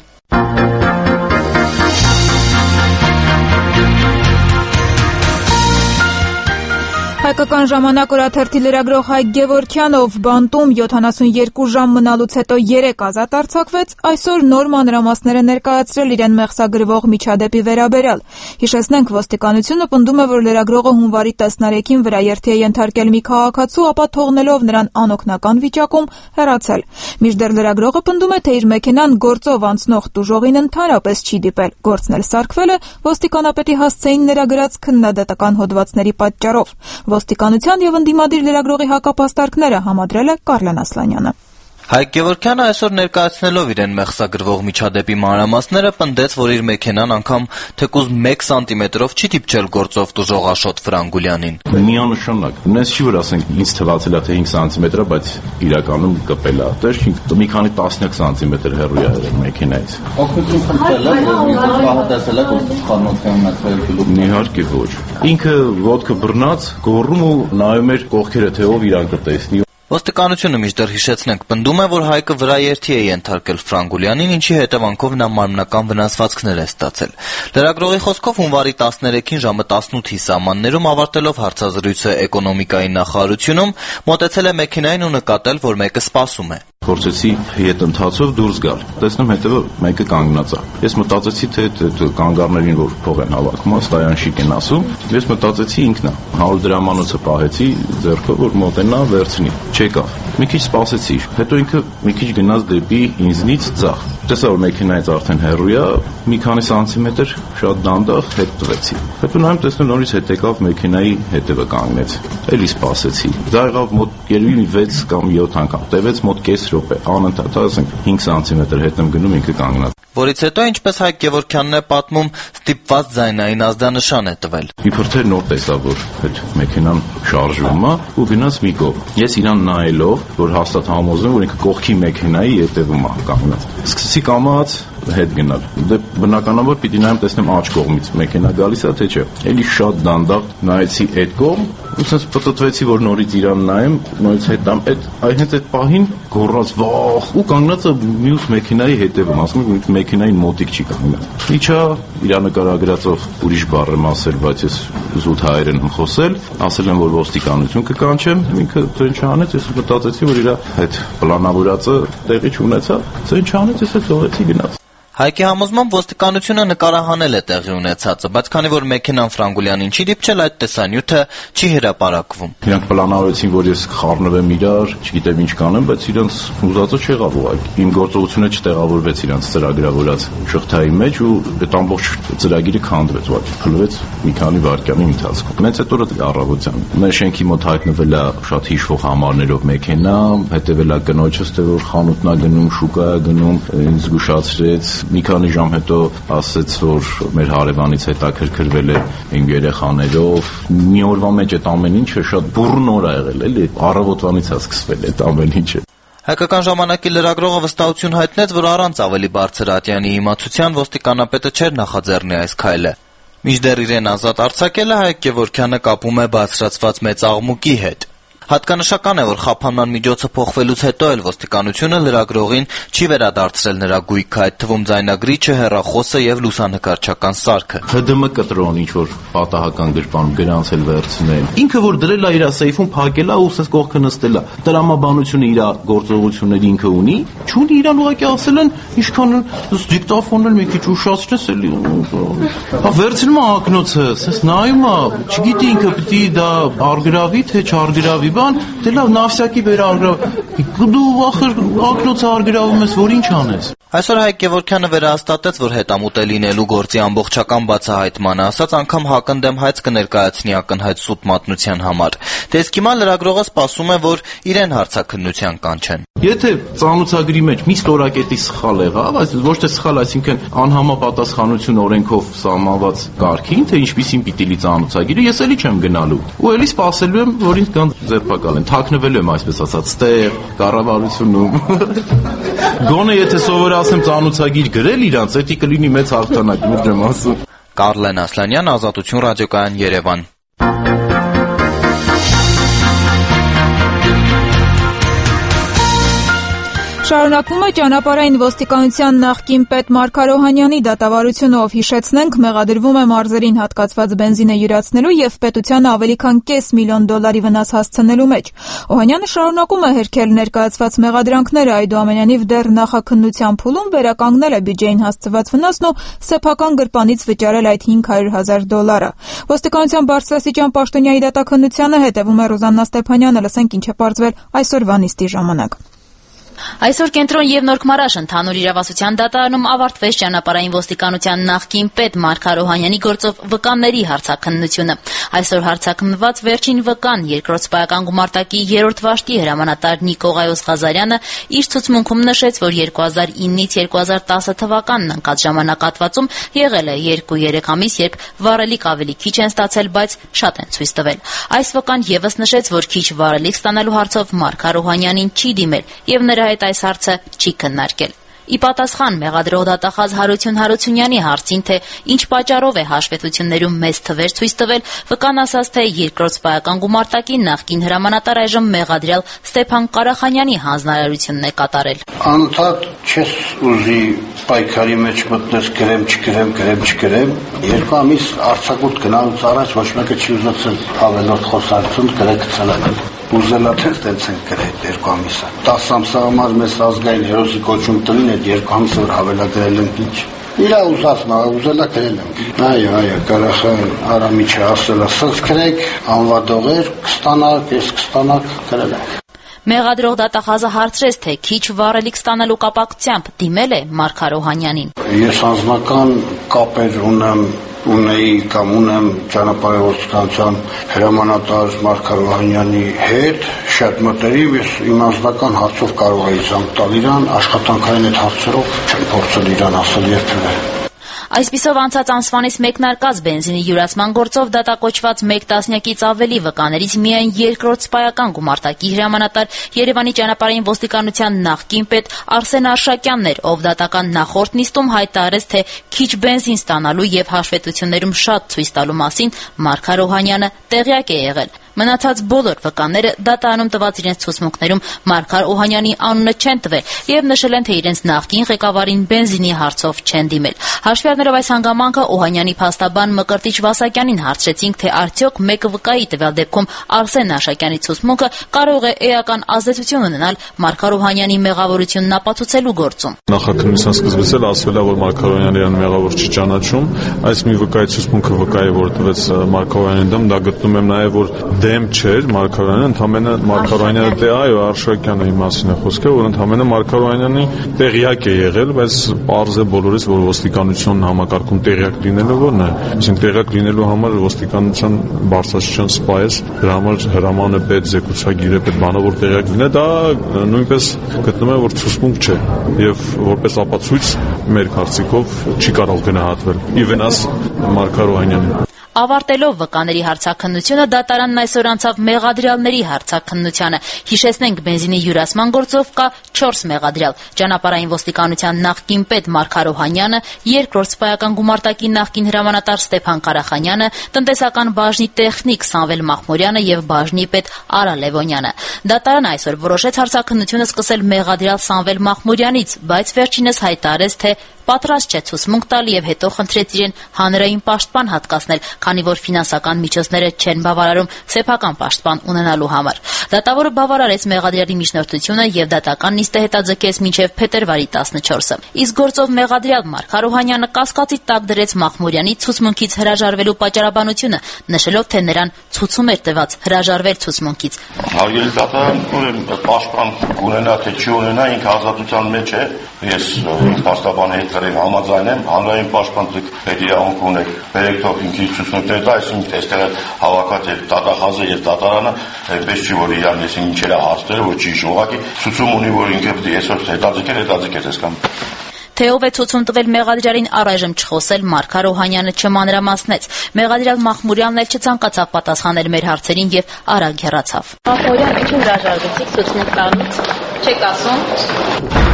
Հայկական ժամանակ օրաթերթի լրագրող Հայկ Գևորգյանով բանտում յոթանասունյոթ ժամ մնալուց հետո երեկ ազատ արձակվեց, այսօր նոր մանրամասներ է ներկայացրել իրեն մեղսագրվող միջադեպի վերաբերյալ։ Հիշեցնենք, ոստիկանությունը պնդում է, որ լրագրողը հունվարի տասներեքին վրաերթի է ենթարկել մի քաղաքացու, ապա թողնելով նրան անօգնական վիճակում հեռացել։ Մինչդեռ լրագրողը պնդում է, թե իր մեքենան գործով անցնող տուժողին ընդհանրապես չի դիպել։ Գործն էլ սարքվել է ոստիկանապետի հասցեին նրա գրած քննադատական հոդվածների պատճառով։ Ոստիկանության եւ ընդդիմադիր լրագրողի հակապաստարկները համադրել է Կարլեն Ասլանյանը։ Հայկ Գևորգյանը այսօր ներկայացնելով իրեն մեղսագրվող միջադեպի մանրամասները պնդեց, որ իր մեքենան անգամ թեկուզ մեկ սանտիմետրով չի դիպչել գործով տուժող Աշոտ Ֆրանգուլյանին։ Միանշանակ, նես չի որ ասենք ինձ թվացել է թե հինգ սանտիմետր է, բայց իրականում կպել է։ Դեռ մի քանի տասնյակ սանտիմետր հեռու է եղել մեքենայից։ Օգնություն խնդրել է, որ պահանջել է գործիչականությունն Իհարկե ոչ։ Ինքը ոտքը բռնած գոռում ու նայում էր կողքերը, թե ով իրան կտեսնի։ Ոստիկանությունը մինչդեռ հիշեցնենք պնդում է, որ Հայկը վրաերթի է ենթարկել Ֆրանգուլյանին, ինչի հետևանքով նա մարմնական վնասվածքներ է ստացել։ Լրագրողի խոսքով հունվարի տասներեքին ժամը տասնութի սահմաններում ավարտելով հարցազրույցը էկոնոմիկայի նախարարությունում մոտեցել է մեքենային ու նկատել, որ մեկը սպասում է։ Փորձեցի հետ ընթացով դուրս գալ։ Տեսնում հետևը մեկը կանգնած է։ Ես մտածեցի, թե այդ կանգառներին որ փող են հավաքում, ստայանշիկ են ասում, ես մտածեցի ինքն է։ հարյուր դրամանոցը պահեցի ձեռքով, որ մոտենա վերցնի։ Չեկավ։ Մի քիչ սպասեցի։ Հետո ինքը մի քիչ գնաց դեպի ինձնից ձախ։ Տեսա որ մեքենայից արդեն հեռու է, մի քանի սանտիմետր շատ դանդաղ հետ տվեցի։ Հետո նայում տեսնում նորից հետ եկավ մեքենայի հետևը կանգնեց։ Էլի սպասեցի։ Դա եղավ մոտ երևի վեց կամ յոթ անգամ։ Տևեց մոտ կես րոպե, անընդհատ ասենք հինգ սանտիմետր հետ եմ գնում ինքը կանգնած։ Որից հետո, ինչպես Հայկ Գևորգյանն է պատմում, ստիպված ձայնային ազդանշան է տվել։ Իբր թե նոր տեսա, որ այդ մեքենան շարժվում է ու գնաց մի կողմ։ Ես իրան նայելով, որ հաստատ համոզում, որ ինքը կողքի մեքենայի հետևում է կանգնած։ Սկսեցի կամած հետ գնալ։ Դե բնականաբար պիտի նայեմ տեսնեմ աջ կողմից մեքենա գալիս է թե չէ։ Էլի շատ դանդաղ նայեցի այդ կողմ, ու sense պատտվեցի, որ նորից իրան նայեմ, նորից հետամ այդ այն հենց այդ պահին գոռաց վախ ու կանգնած է մյուս մեքենայի հետևում, ասում եմ մեքենային մոտիկ չի կանգնած։ Իչա իր նկարագրածով ուրիշ բառ եմ ասել, բայց ես զուտ հայերեն եմ խոսել, ասել եմ, որ ոստիկանություն կկանչեմ, ինքը ցեն չանեց, ես մտածեցի, որ իր այդ պլանավորածը տեղի չունեցավ, ցեն չանեց, ես էլ թողեցի գնաց։ Հայկի համոզմամբ ոստիկանությունը նկարահանել է տեղի ունեցածը, բայց քանի որ մեքենան Ֆրանգուլյանին չի դիպչել, այդ տեսանյութը չի հրապարակվում։ Իրանք պլանավորեցին, որ ես խառնվեմ իրար, չգիտեմ ինչ կանեմ, բայց իրանց ուզածը չեղավ ուղղակի։ Իմ գործողությունը չտեղավորվեց իրանց ծրագրավորած շղթայի մեջ ու այդ ամբողջ ծրագիրը քանդվեց, ուղղակի փլվեց մի քանի վայրկյանի ընթացքում։ Մեծ հետո առավոտյան մեր շենքի մոտ հայտնվել է շատ հիշվող համարներով մեքենա, հետևել է կնոջս, թե որ խանութն է գնում, շուկա է գնում, ինձ զգուշացրեց։ Մի քանի ժամ հետո ասեց, որ մեր հարևանից հետաքրքրվել է իմ երեխաներով։ Մի օրվա մեջ այդ ամեն ինչը շատ բուռն օր ա եղել, էլի առավոտվանից է սկսվել այդ ամեն ինչը։ Հայկական ժամանակի լրագրողը վստահություն հայտնեց, որ առանց ավելի բարձր ատյանի իմացության ոստիկանապետը չէր նախաձեռնի այս քայլը։ Մինչդեռ իրեն ազատ արձակել է Հայկ Գևորգյանը կապում է բարձրացված մեծ աղմուկի հետ։ Հատկանշական է, որ խափանման միջոցը փոխվելուց հետո էլ ոստիկանությունը լրագրողին չի վերադարձրել նրա գույքը, այդ թվում ձայնագրիչը, հեռախոսը եւ լուսանկարչական սարքը։ ՀԴՄ կտրոն ինչ որ պատահական գրպանում գրանցել վերցնել։ Ինքը որ դրել է իր սեյֆում, փակել է ու սես կողքը նստել է։ Տրամաբանությունը իր գործողությունների ինքը ունի, չունի իրան ուղղակի ասել են, ինչքան դիկտաֆոնն էլ մի քիչ ուշացրես էլի։ Հա վերցնում է ակնոցը, սես նայում է, չգիտի ինքը պիտի դա արգրավի թե չարգրավի բան, դե լավ նավսյակի վերարգրավ, դու ախր ակնոցը արգրավում ես, որ ինչ անես։ Այսօր Հայկ Գևորգյանը վերահաստատեց, որ հետամուտ է լինելու գործի ամբողջական բացահայտմանը, ասած անգամ հակընդդեմ հայց կներկայացնի ակնհայտ սուտ մատնության համար։ Դե իսկ հիմա լրագրողը սպասում է, որ իրեն հարցաքննության կանչեն։ Եթե ծանոթագրի մեջ մի ստորակետի սխալ եղավ, այս ոչ թե սխալ, այսինքն անհամապատասխանություն օրենքով սահմանված կարգին, թե ինչպիսին պիտի լի ծանոթագիրը, ես էլի չեմ գնալու։ Ու էլի սպասելու եմ, որ ինձ կան ձերբակալեն, թաքնվելու եմ, այսպես ասած, ստեղ, կառավարությունում։ Գոնե եթե սովորացնեմ ծանոթագիր գրել իրանց, դա կլինի մեծ հաղթանակ, լուրջ եմ ասում։ Կարլեն Ասլանյան, Ազատություն ռադիոկայան, Երևան։ Շարունակվում է ճանապարհային ոստիկանության նախկին պետ Մարգար Օհանյանի դատավարությունը, ով հիշեցնենք, մեղադրվում է մարզերին հատկացված բենզինը յուրացնելու եւ պետությանը ավելի քան կես միլիոն դոլարի վնաս հասցնելու մեջ։ Օհանյանը շարունակում է հերքել ներկայացված մեղադրանքները, այդուամենայնիվ դեռ նախաքննության փուլում վերականգնել է բյուջեին հասցված վնասն ու սեփական գրպանից վճարել այդ հինգ հարյուր հազար դոլարը։ Ոստիկանության բարձրաստիճան պաշտոնյայի դատաքննությանը հետևում է Ռոզաննա Ստեփանյանը, լսենք ինչ է պարզվել այսօրվա նիստի ժամանակ։ Այսօր Կենտրոն եւ Նորքմարաշ ընդհանուր իրավասության դատարանում ավարտվեց ճանապարհային ոստիկանության նախկին պետ Մարգար Օհանյանի գործով վկանների հարցաքննությունը։ Այսօր հարցաքննված վերջին վկան երկրորդ սպայական գումարտակի երրորդ վաշտի հրամանատար Նիկողայոս Ղազարյանը իր ցուցմունքում նշեց, որ երկու հազար իննից երկու հազար տասը թվականն ընկած ժամանակահատվածում եղել է երկու-երեք ամիս, երբ վառելիք ավելի քիչ են ստացել, բայց շատ են ցույց տվել։ Այս վկան եւս նշեց, որ քիչ վառելիք ստանալու հարցով Մարգար Օհանյանին չի դիմել եւ նրա այդ այս հարցը չի քննարկել։ Ի պատասխան մեղադրող դատախազ Հարություն Հարությունյանի հարցին, թե ինչ պատճառով է հաշվետվություններում մեծ թվեր ցույց տվել, վկան ասաց, թե երկրորդ սպայական գումարտակի նախկին հրամանատար այժմ մեղադրյալ Ստեփան Կարախանյանի հանձնարարությունն է կատարել։ Անընդհատ չես ուզի պայքարի մեջ մտնես գրեմ, չգրեմ, գրեմ, չգրեմ։ Երկու ամիս արձակուրդ գնալուց առաջ ոչ մեկը չի ուզեցել ավելորդ խոսակցություն գրեք ցելել։ Ուզելա թե տենց են գրել երկու ամիսը։ տասը ամսը համար մեզ ազգային հերոսի կոչում տնին այդ երկու ամսը որ հավելագրել են ինչ։ Իրա ուզածն է, ուզելա գրել եմ։ Այո, այո, Կարախան Արամիչը ասել է, սենց գրեք, անվադողեր կստանաք, ես կստանաք գրել եմ։ Մեղադրող դատախազը հարցրեց, թե քիչ վառելիք ստանալու կապակցությամբ դիմել է Մարգար Օհանյանին։ Ես անձնական կապեր ունեմ ունեի կամ ունեմ ճանապարհային ոստիկանության հրամանատար Մարգար Օհանյանի հետ շատ մտերիմ, ես իմ անձնական հարցով կարող էի զանգ տալ իրան, աշխատանքային այդ հարցերով չեմ փորձել իրան ասել երբևէ։ Այսպիսով անցած ամսվանից մեկնարկած բենզինի յուրացման գործով դատակոչված մեկ տասնյակից ավելի վկաներից միայն երկրորդ սպայական գումարտակի հրամանատար Երևանի ճանապարհային ոստիկանության նախկին պետ Արսեն Արշակյանն էր, ով դատական նախորդ նիստում հայտարարեց, թե քիչ բենզին ստանալու եւ հաշվետվություններում շատ ցույց տալու մասին Մարգար Օհանյանը տեղյակ է եղել։ Մնացած բոլոր վկաները դատարանում տված իրենց ցուցմունքներում Մարգար Օհանյանի անունը չեն տվել եւ նշել են, թե իրենց նախկին ղեկավարին բենզինի հարցով չեն դիմել։ Հաշվի առնելով այս հանգամանքը, Օհանյանի փաստաբան Մկրտիչ Վասակյանին հարցրեցինք, թե արդյոք մեկը վկայի տվյալ դեպքում Արսեն Աշակյանի ցուցմունքը կարող է էական ազդեցություն ունենալ Մարգար Օհանյանի մեղավորությունն ապացուցելու գործում։ Նախաքննության սկզբից էլ ասվել է, որ Մարգար Օհանյանը մեղավոր չի ճանաչում, այս մի վկայի ցուցմունքը վկայի որ տվեց Մարգար Օհանյանի դեմ, դա գտնում եմ նաև որ դեմ չէր Մարգար Օհանյանը, ընդհանրապես Մարգար Օհանյանը դե այո Արշակյանի մասին է խոսքը, որ ընդհանրապես Մարգար Օհանյանի տեղյակ է եղել, բայց պարզ է բոլորից, որ ոստիկանությունն համակարգում տեղյակ լինելու որն է, այսինքն տեղյակ լինելու համար ոստիկանության բարձրաստիճան սպայես, դրա համար հրաման է պետ, զեկուցագիր է պետ, բանը որ տեղյակ լինի, դա նույնպես գտնում եմ որ ցուցմունք չէ եւ որպես ապացույց մեր կարծիքով չի կարող գնահատվել ի վնաս Մարգար Օհանյանի։ Ավարտելով վկաների հարցաքննությունը դատարանն այսօր անցավ մեղադրյալների հարցաքննությանը։ Հիշեցնենք, բենզինի յուրացման գործով կա չորս մեղադրյալ՝ ճանապարհային ոստիկանության նախկին պետ Մարգար Օհանյանը, երկրորդ սպայական գումարտակի նախկին հրամանատար Ստեփան Ղարախանյանը, տնտեսական բաժնի տեխնիկ Սամվել Մախմուրյանը եւ բաժնի պետ Արա Լևոնյանը։ Դատարանը այսօր որոշեց հարցաքննությունը սկսել մեղադրյալ Սամվել Մախմուրյանից, բայց վերջինս հայտարարեց, թե պատրաստ չէ ցուցմունք տալ եւ հետո խնդրեց իրեն հանրային պաշտպան հատկացնել, քանի որ ֆինանսական միջոցները չեն բավարարում սեփական պաշտպան ունենալու համար։ Դատավորը բավարարեց մեղադրյալի միջնորդությունը եւ դատական նիստը հետաձգեց մինչեւ փետրվարի տասնչորսը։ Իսկ գործով մեղադրյալ Մարգար Օհանյանը կասկածի տակ դրեց Մախմուրյանի ցուցմունքից հրաժարվելու պատճառաբանությունը, նշելով, թե նրան ցուցում էր տված հրաժարվել ցուցմունքից։ Հարգելի դատարան, ուրեմն պաշտպան ունենա թե չունենա, ինքը ազատության մեջ է։ Ես պաշտպանի հետ գրել համաձայն եմ, հանրային պաշտպան այդ իրավունք ունեք, բերեք թող ինքի ցուցմունքները տա, այսինքն այստեղ հավաքած է դատախազը եւ դատարանը, այնպես չի որ իրան ես ինչեր է հարցրել, որ չի ուղղակի ցուցում ունի, որ ինքը պետք է այսօր հետաձգել, հետաձգել ես կամ Թե ով է ցուցում տվել մեղադրյալին առայժմ չխոսել Մարգար Օհանյանը չմանրամասնեց։ Մեղադրյալ Մախմուրյանն էլ չցանկացավ պատասխանել մեր հարցերին եւ արագ հեռացավ։ Մախմուրյան, ինչու հրաժարվեցիք ցուցմունք տալուց։ Չեք ասում։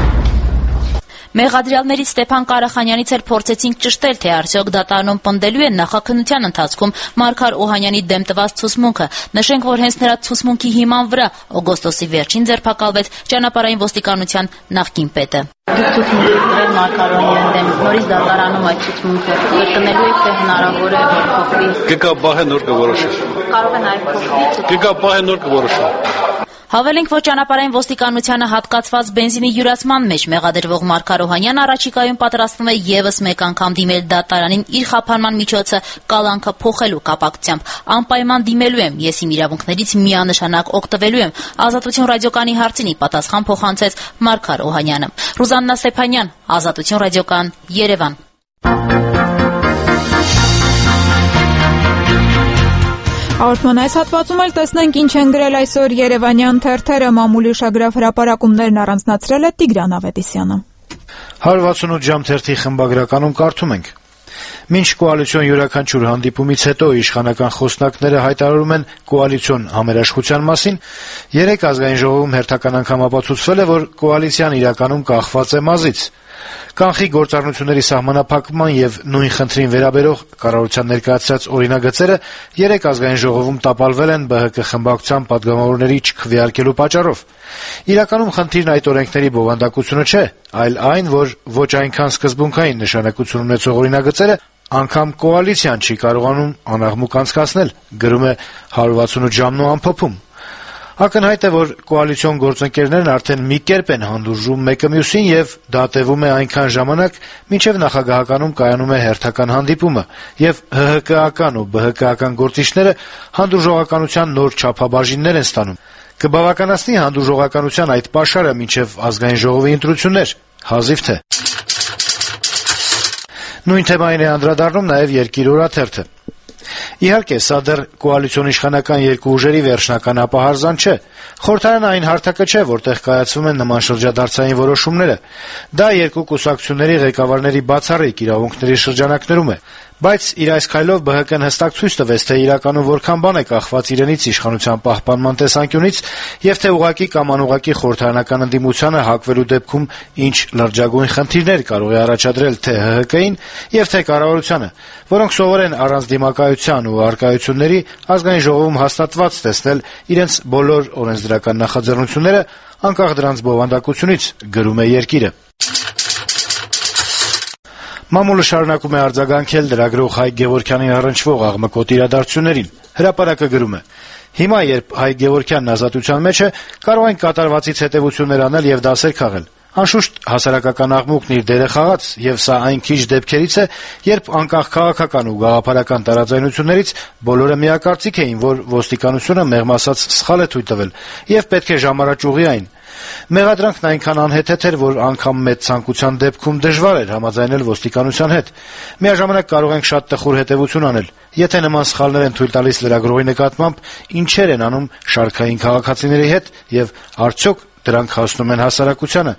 Մեղադրյալներից Ստեփան Ղարախանյանից էլ փորձեցինք ճշտել, թե արդյոք դատարանում պնդելու են նախաքննության ընթացքում Մարգար Օհանյանի դեմ տված ցուցմունքը։ Նշենք, որ հենց նրա ցուցմունքի հիման վրա օգոստոսի վերջին ձերբակալվեց ճանապարհային ոստիկանության նախկին պետը։ Դուք ցուցմունք տվել Մարգար Օհանյանի դեմ, նորից դատարանում այդ ցուցմունքը կրկնելու եք, թե հնարավոր է որ փոխվի։ Կգա բահը նոր կորոշի։ Կարող է նաև փոխվի։ Կգա բահը նոր կորոշի։ Հավելենք, որ ճանապարհային ոստիկանությանը հատկացված բենզինի յուրացման մեջ մեղադրվող Մարգար Օհանյանը առաջիկայում պատրաստվում է եւս մեկ անգամ դիմել դատարանին իր խափանման միջոցը կալանքը փոխելու կապակցությամբ։ Անպայման դիմելու եմ, ես իմ իրավունքներից միանշանակ օգտվելու եմ, Ազատություն ռադիոկանի հարցին պատասխան փոխանցեց Մարգար Օհանյանը։ Ռուզաննա Ստեփանյան, Ազատություն ռադիոկան, Երևան։ Հաղորդման այս հատվածում էլ տեսնենք ինչ են գրել այսօր Երևանյան թերթերը։ Մամուլի ուշագրավ հրապարակումներն առանձնացրել է Տիգրան Ավետիսյանը։ հարյուր վաթսունութ ժամ թերթի խմբագրականում կարդում ենք. Մինչ կոալիցիոն յուրաքանչյուր հանդիպումից հետո իշխանական խոսնակները հայտարարում են կոալիցիոն համերաշխության մասին, երեկ ազգային ժողովում հերթական անգամ ապացուցվել է, որ կոալիցիան իրականում կախված է մազից։ Կանխի գործառնությունների սահմանափակման եւ նույն խնդրին վերաբերող կառավարության ներկայացրած օրինագծերը երեք ազգային ժողովում տապալվել են ԲՀԿ խմբակցության падգամավորների չքվեարկելու պատճառով։ Իրականում խնդիրն այդ օրենքների բովանդակությունը չէ, այլ այն, որ ոչ այնքան սկզբունքային նշանակություն ունեցող օրինագծերը անգամ կոալիցիան չի կարողանում անաղմուկ անցկացնել, գրում է հարյուր վաթսունութ ժամն ու ամփոփում։ Ակնհայտ է, որ կոալիցիոն գործընկերներն արդեն մի կերպ են հանդուրժում մեկը մյուսին եւ դա տևում է այնքան ժամանակ, մինչեւ նախագահականում կայանում է հերթական հանդիպումը եւ ՀՀԿ-ական ու ԲՀԿ-ական գործիչները հանդուրժողականության նոր չափաբաժիններ են ստանում։ Կբավականացնի հանդուրժողականության այդ պաշարը մինչեւ ազգային ժողովի ընտրություններ, հազիվ թե։ Նույն թեմային է անդրադառնում նաեւ Երկիր օրաթերթը։ Իհարկե, սա դեռ կոալիցիոն իշխանական երկու ուժերի վերջնական ապահարզան չէ։ Խորհրդարանը այն հարթակը չէ, որտեղ կայացվում են նման շրջադարձային որոշումները։ Դա երկու կուսակցությունների ղեկավարների բացառիկ իրավունքների շրջանակներում է։ Բայց իր այս քայլով Բ Հ Կն հստակ ցույց տվեց, թե իրականում որքան բան է կախված իրենից իշխանության պահպանման տեսանկյունից եւ թե ուղղակի կամ անուղղակի խորհրդարանական ընդդիմությանը հակվելու դեպքում ինչ լրջագույն խնդիրներ կարող է առաջադրել թե Հ Հ Կին եւ թե կառավարությանը, որոնք սովոր են առանց դիմակայության ու արկայությունների ազգային ժողովում հաստատված տեսնել իրենց բոլոր օրենսդրական նախաձեռնությունները անկախ դրանց բովանդակությունից, գրում է Երկիրը։ Մամուլը շարունակում է արձագանքել լրագրող Հայկ Գևորգյանին առնչվող աղմկոտ իրադարձություններին։ Հրապարակը գրում է. Հիմա, երբ Հայկ Գևորգյանն ազատության մեջ է, կարող ենք կատարվածից հետևություններ անել եւ դասեր քաղել։ Անշուշտ հասարակական աղմուկն իր դերը խաղաց, եւ սա այն քիչ դեպքերից է, երբ անկախ քաղաքական ու գաղափարական տարաձայնություններից բոլորը միակարծիք էին, որ ոստիկանությունը մեղմ ասած սխալ է թույլ տվել եւ պետք է ժամ առաջ ուղղի այն։ Մեղադրանքն այնքան անհեթեթ էր, որ անգամ մեծ ցանկության դեպքում դժվար էր համաձայնել ոստիկանության հետ։ Միաժամանակ կարող ենք շատ տխուր հետևություն անել։ Եթե նման սխալներ են թույլ տալիս լրագրողի նկատմամբ, ինչեր են անում շարքային քաղաքացիների հետ եւ արդյոք դրանք հասնում են հասարակությանը։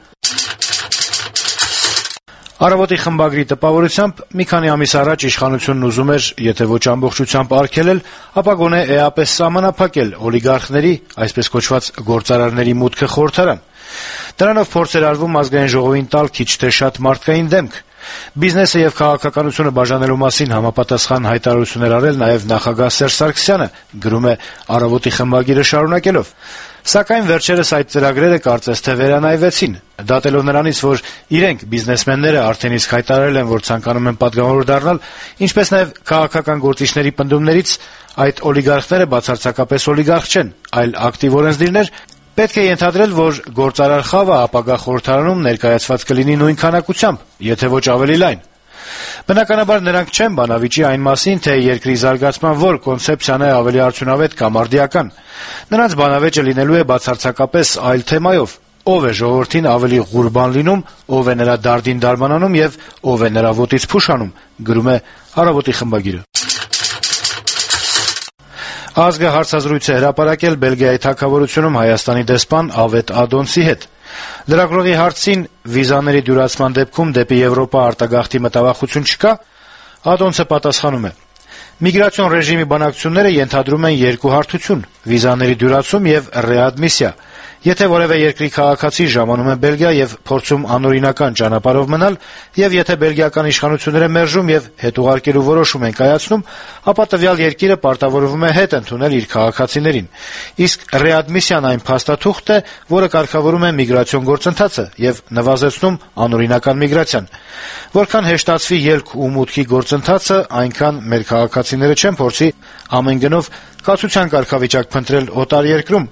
Առավոտի խմբագրի տպավորությամբ մի քանի ամիս առաջ իշխանությունն ուզում էր, եթե ոչ ամբողջությամբ արգելել, ապա գոնե էապես սահմանափակել օլիգարխների, այսպես կոչված գործարարների մուտքը խորհրդարան։ Դրանով փորձ էր արվում ազգային ժողովին տալ քիչ թե շատ մարդկային դեմք։ Բիզնեսը եւ քաղաքականությունը բաժանելու մասին համապատասխան հայտարարություններ արել նաեւ նախագահ Սերժ Սարգսյանը, գրում է Առավոտի խմբագիրը շարունակելով։ Սակայն վերջերս այդ ծրագրերը կարծես թե վերանայվեցին, դատելով նրանից, որ իրենք բիզնեսմենները արդեն իսկ հայտարարել են, որ ցանկանում են պատգամավոր դառնալ, ինչպես նաեւ քաղաքական գործիչների պնդումներից այդ օլիգարխները բացարձակապես օլիգարխ չեն, այլ ակտիվ օրենսդիրներ, պետք է ենթադրել, որ գործարար խավը ապագա խորհրդարանում ներկայացված կլինի նույն քանակությամբ, եթե ոչ ավելի լայն։ Բնականաբար նրանք չեն բանավիճի այն մասին, թե երկրի զարգացման որ կոնցեպցիան է ավելի արդյունավետ կամ արդիական։ Նրանց բանավեճը լինելու է բացարձակապես այլ թեմայով. ով է ժողովրդին ավելի ղուրբան լինում, ով է նրա դարդին դարմանանում եւ ով է նրա ոտից փուշանում, գրում է Առավոտի խմբագիրը։ Ազգը հարցազրույց է հրապարակել Բելգիայի թագավորությունում Հայաստանի դեսպան Ավետ Ադոնցի հետ։ Լրագրողի հարցին վիզաների դյուրացման դեպքում դեպի Եվրոպա արտագաղթի մտավախություն չկա, Ադոնցը պատասխանում է. Միգրացիոն ռեժիմի բանակցությունները ենթադրում են երկու հարթություն՝ վիզաների դյուրացում եւ ռեադմիսիա։ Եթե որևէ երկրի քաղաքացի ժամանում է Բելգիա եւ փորձում անօրինական ճանապարհով մնալ, եւ եթե բելգիական իշխանությունները մերժում եւ հետուղարկելու որոշում են կայացնում, ապա տվյալ երկիրը պարտավորվում է հետ ընդունել իր քաղաքացիներին։ Իսկ ռեադմիսիան այն փաստաթուղթ է, որը կարգավորում է միգրացիոն գործընթացը եւ նվազեցնում անօրինական միգրացիան։ Որքան հեշտացվի ելք ու մուտքի գործընթացը, այնքան մեր քաղաքացիները չեն փորձի ամեն գնով կացության կարգավիճակ փնտրել օտար երկրում։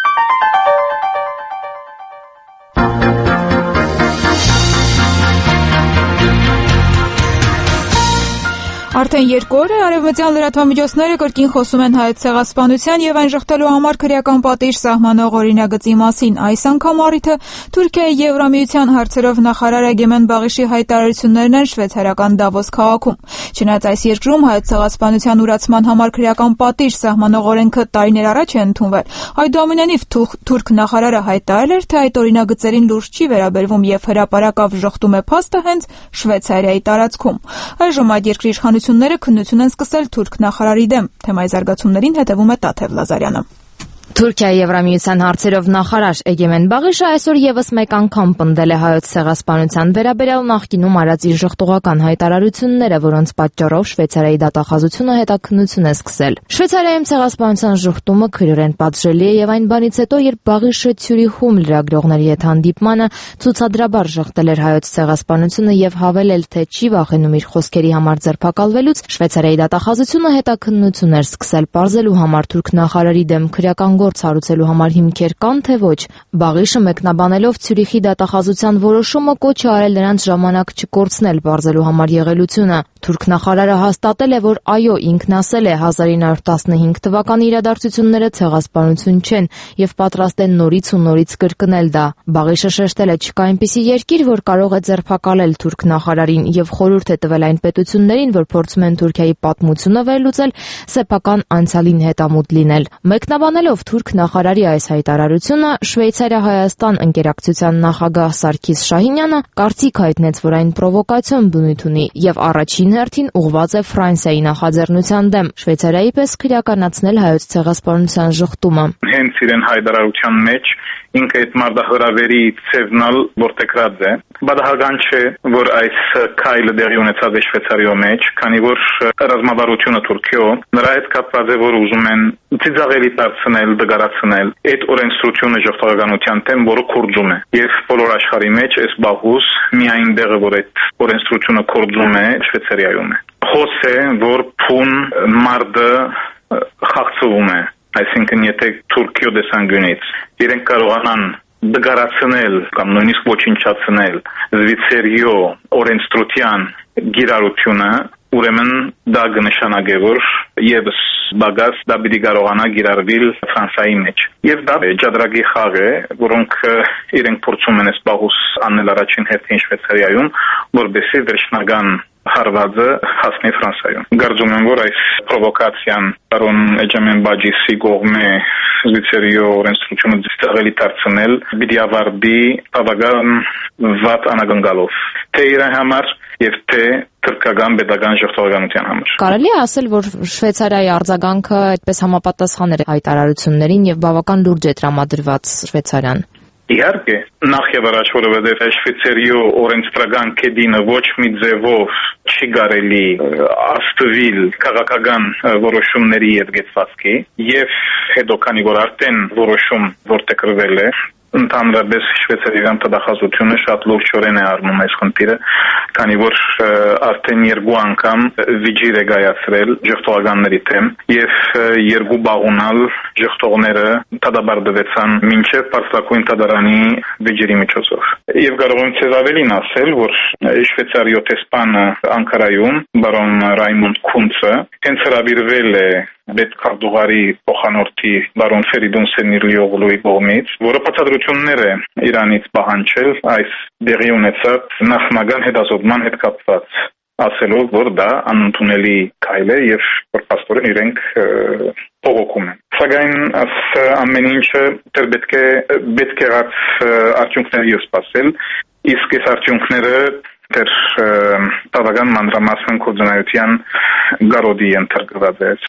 Արդեն երկու օր է արևմտյան լրատվամիջոցները կրկին խոսում են Հայոց ցեղասպանության եւ այն շղթելու համար քրեական պատիժ սահմանող օրինագծի մասին։ Այս անգամ առիթը Թուրքիայի Եվրամիության հարցերով նախարար Էգեմեն Բաղիշի հայտարարություններն են շվեյցարիական Դավոս քաղաքում։ Չնայած այս երկրում Հայոց ցեղասպանության ուրացման համար քրեական պատիժ սահմանող օրենքը տարիներ առաջ է ընդունվել, այդուամենայնիվ թուրք նախարարը հայտարարել էր, թե այդ օրինագծերին լուրջ չի վերաբերվում եւ հրապարակավ ժխտում է փաստը հենց Շվեյցարիայի տարածքում։ Այժմ այդ երկրի իշխանությունները քննություն են սկսել թուրք նախարարի դեմ։ Թեմայի զարգացումներին հետևում է Տաթև Լազարյանը։ Թուրքիայի Եվրամիության հարցերով նախարար Էգեմեն Բաղիշը այսօր եւս մեկ անգամ պնդել է Հայոց ցեղասպանության վերաբերյալ նախկինում արած իր ժխտողական հայտարարությունները, որոնց պատճառով Շվեյցարիայի դատախազությունը հետաքննություն է սկսել։ Շվեյցարիայում ցեղասպանության ժխտումը քրորեն պատժելի է եւ այն բանից հետո, երբ Բաղիշը Ցյուրիխում լրագրողների հետ հանդիպմանը ցուցադրաբար ժխտել էր Հայոց ցեղասպանությունը եւ հավելել, թե չի վախենում իր խոսքերի համար ձերբակալվելուց, Շվեյցարիայի դատախազությունը հետաքննություն էր սկսել պարզելու համար թուրք նախարարի դեմ քրեական գործ հարուցելու համար հիմքեր կան, թե ոչ։ Բաղիշը մեկնաբանելով Ցյուրիխի դատախազության որոշումը կոչ է արել նրանց ժամանակ չկորցնել բարձելու համար եղելությունը։ Թուրք նախարարը հաստատել է, որ այո, ինքն ասել է հազար ինը հարյուր տասնհինգ թվականի իրադարձությունները ցեղասպանություն չեն եւ պատրաստ են նորից ու նորից կրկնել դա։ Բաղիշը շեշտել է, չկա այնպիսի երկիր, որ կարող է ձերբակալել թուրք նախարարին եւ խորհուրդ է տվել այն պետություններին, որ փորձում են Թուրքիայի պատմությունը վերլուծել, սեփական անցյալին հետամուտ լինել։ Մեկնաբանելով թուրք նախարարի այս հայտարարությունը, Շվեյցարիա-Հայաստան ընկերակցության նախագահ Սարգիս Շահինյանը կարծիք հայտնեց, որ այն պրովոկացիոն բնույթ ունի եւ առաջին առաջին հերթին ուղղված է Ֆրանսիայի նախաձեռնության դեմ, Շվեյցարիայի պես քրեականացնել հայոց ցեղասպանության ժխտումը։ Հենց իրեն հայտարարության մեջ ինքը այդ մարտահրավերի ցևնալ որտեղած է, բադահական չէ, որ այս քայլը դեղի ունեցած է Շվեյցարիո մեջ, քանի որ ռազմավարությունը Թուրքիո նրա հետ կապված է, որ ուզում են ծիծաղելի դարձնել, դգարացնել այդ օրենսդրությունը ժողովրդականության դեմ, որը կորձում է։ Եվ բոլոր աշխարհի մեջ այս բախուս միայն դեղը, որ այդ օրենսդրությունը կորձում է, Շվեյցարիայում է։ Խոս է, որ փուն մարդը խախտվում է, այսինքն եթե Թուրքիո դեսանգյունից իրենք կարողանան դգարացնել կամ նույնիսկ ոչնչացնել Զվիցերիո օրենսդրության գիրառությունը, ուրեմն դա կնշանակե, որ եւս բագաս դա պիտի կարողանա գիրառվել Ֆրանսիայի մեջ։ Եվ դա ջադրագի խաղ է, որոնք իրենք փորձում են այս բախուս անել առաջին հերթին Շվեյցարիայում, որովհետեւ վերջնական հարվածը հասնի Ֆրանսիայում։ Կարծում եմ, որ այս պրովոկացիան Պարոն Էջամեն Բաջիսի կողմէ Զվիցերիո օրենսդրությունը դստեղելի դարձնել պիտի ավարտի բավական վատ անագնգալով, թե իր համար եւ թե թուրքական պետական ժողովրդականության համար։ Կարելի է ասել, որ Շվեյցարիայի արձագանքը այդպես համապատասխան էր հայտարարություններին եւ բավական լուրջ է տրամադրված Շվեյցարիան։ Իհարկե, նախ եւ առաջ, որովհետեւ Շվեյցարիո օրենսդրական կեդինը ոչ մի ձևով չի կարելի աստվել քաղաքական որոշումների հետ գեցվածքի եւ հետո քանի որ արդեն որոշում որտեղրվել է, ընդհանրապես շվեյցարական տվյալահաշվությունը շատ լուրջորեն է առնում այս խնդիրը, քանի որ արդեն երկու անգամ վիճիր է կայացրել ժողովրդականների դեմ եւ երկու բաղունալ ժողովրդողները դադարեցան մինչեւ Պարսակույն դատարանի վիճիրի միջոցով։ Եվ կարող եմ ցեզ ավելին ասել, որ Շվեյցարիո տեսփանը Անկարայում բարոն Ռայմոնդ Քունցը հենց հրավիրվել է Պետքարտուղարի փոխանորդի բարոն Ֆերիդուն Սենիրլիօղլուի կողմից, որը բացատրություններ է Իրանից պահանջել այս դեղի ունեցած նախնական հետազոտման հետ կապված, ասելով, որ դա անընդունելի քայլ է եւ որ պաստորեն իրենք փողոքում են։ Սակայն ամեն ինչը դեռ պետք է պետք է արդյունքների սպասել, իսկ այս արդյունքները դեռ բավական մանրամասն կոորդինացիան գարոդի ենթարկված է։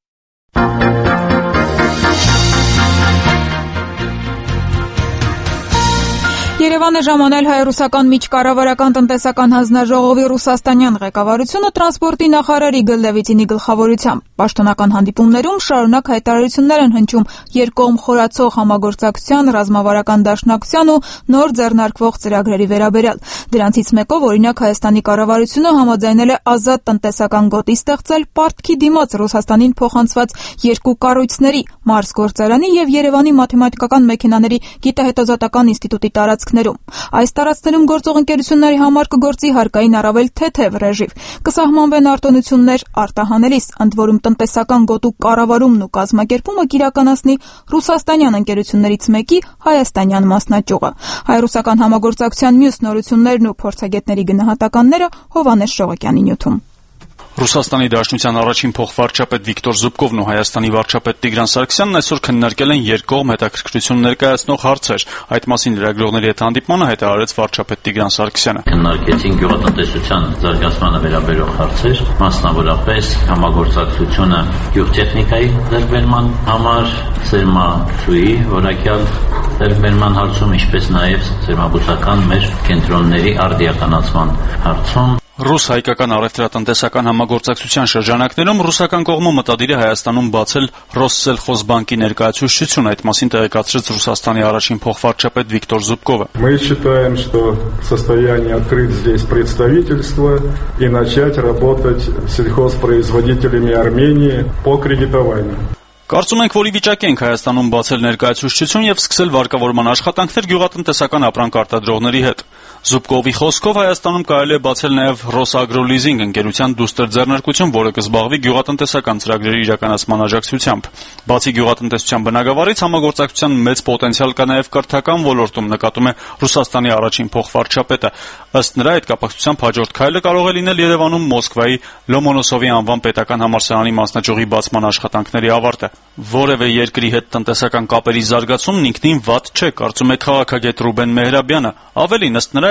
Երևանը ժամանել հայ-ռուսական միջկառավարական տնտեսական հանձնաժողովի ռուսաստանյան ղեկավարությունը տրանսպորտի նախարարի Գլլևիցինի գլխավորությամբ։ Պաշտոնական հանդիպումներում շարունակ հայտարարություններ են հնչում երկկողմ խորացող համագործակցության, ռազմավարական դաշնակցության ու նոր ձեռնարկվող ծրագրերի վերաբերյալ։ Դրանցից մեկով օրինակ Հայաստանի կառավարությունը համաձայնել է ազատ տնտեսական գոտի ստեղծել Պարտքի դիմաց Ռուսաստանին փոխանցված երկու կառույցների՝ Մարս գործարանի եւ Երևանի մաթեմատիկական մեքենաների գիտահետազոտական ինստիտուտի տարածքներում։ Այս տարածքներում գործող ընկերությունների համար կգործի հարկային առավել թեթև ռեժիմ, կսահմանվեն արտոնություններ արտահանելիս, ընդ որում տնտեսական գոտու կառավարումն ու կազմակերպումը կիրականացնի ռուսաստանյան ընկերություններից մեկի հայաստանյան մասնաճյուղը։ Հայ-ռուսական համագործակցության մյուս նորություններն ու փորձագետների գնահատականները Հովհաննես Շողոկյանի նյութում։ Ռուսաստանի Դաշնության առաջին փոխվարչապետ Վիկտոր Զուբկովն ու Հայաստանի վարչապետ Տիգրան Սարգսյանն այսօր քննարկել են երկկողմ հետաքրքրություն ներկայացնող հարցեր։ Այդ մասին լրագրողների հետ հանդիպմանը հայտարարեց վարչապետ Տիգրան Սարգսյանը։ Քննարկեցին գյուղատնտեսության զարգացմանը վերաբերող հարցեր, մասնավորապես համագործակցությունը գյուղտեխնիկայի ձեռքբերման համար, սերմացուի որակյալ ձեռքբերման հարցում, ինչպես նաև սերմաբուծական մեր կենտրոնների արդիականացման հարցում։ Ռուս-հայկական առևտրատնտեսական համագործակցության շրջանակներում ռուսական կողմը մտադիր է Հայաստանում բացել Ռոսսելխոզբանկի ներկայացուցչություն, այդ մասին տեղեկացրեց Ռուսաստանի առաջին փոխվարչապետ Վիկտոր Զուբկովը։ Мы считаем, что в состоянии открыть здесь представительство и начать работать с сельхозпроизводителями Армении по кредитованию. Կարծում ենք, որ ի վիճակի ենք Հայաստանում բացել ներկայացուցչություն եւ սկսել վարկավորման աշխատանքներ գյուղատնտեսական ապրանք արտադրողների հետ։ Զուբկովի խոսքով Հայաստանում կարելի է բացել նաև Ռոսագրոլիզինգ ընկերության դուստր ձեռնարկություն, որը կզբաղվի գյուղատնտեսական ծրագրերի իրականացման աջակցությամբ։ Բացի գյուղատնտեսության բնագավառից համագործակցության մեծ պոտենցիալ կա նաև կրթական ոլորտում, նկատում է Ռուսաստանի առաջին փոխվարչապետը։ Ըստ նրա, այդ կապակցությամբ հաջորդ քայլը կարող է լինել Երևանում Մոսկվայի Լոմոնոսովի անվան պետական համալսարանի մասնաճյուղի բացման աշխատանքների ավարտը։ Որևէ երկրի հետ տնտեսական կապերի զարգացումն ինքնին վատ չէ, կարծում է քաղաքագետ Ռուբեն Մեհրաբյանը։ Ավելին, ըստ նրա,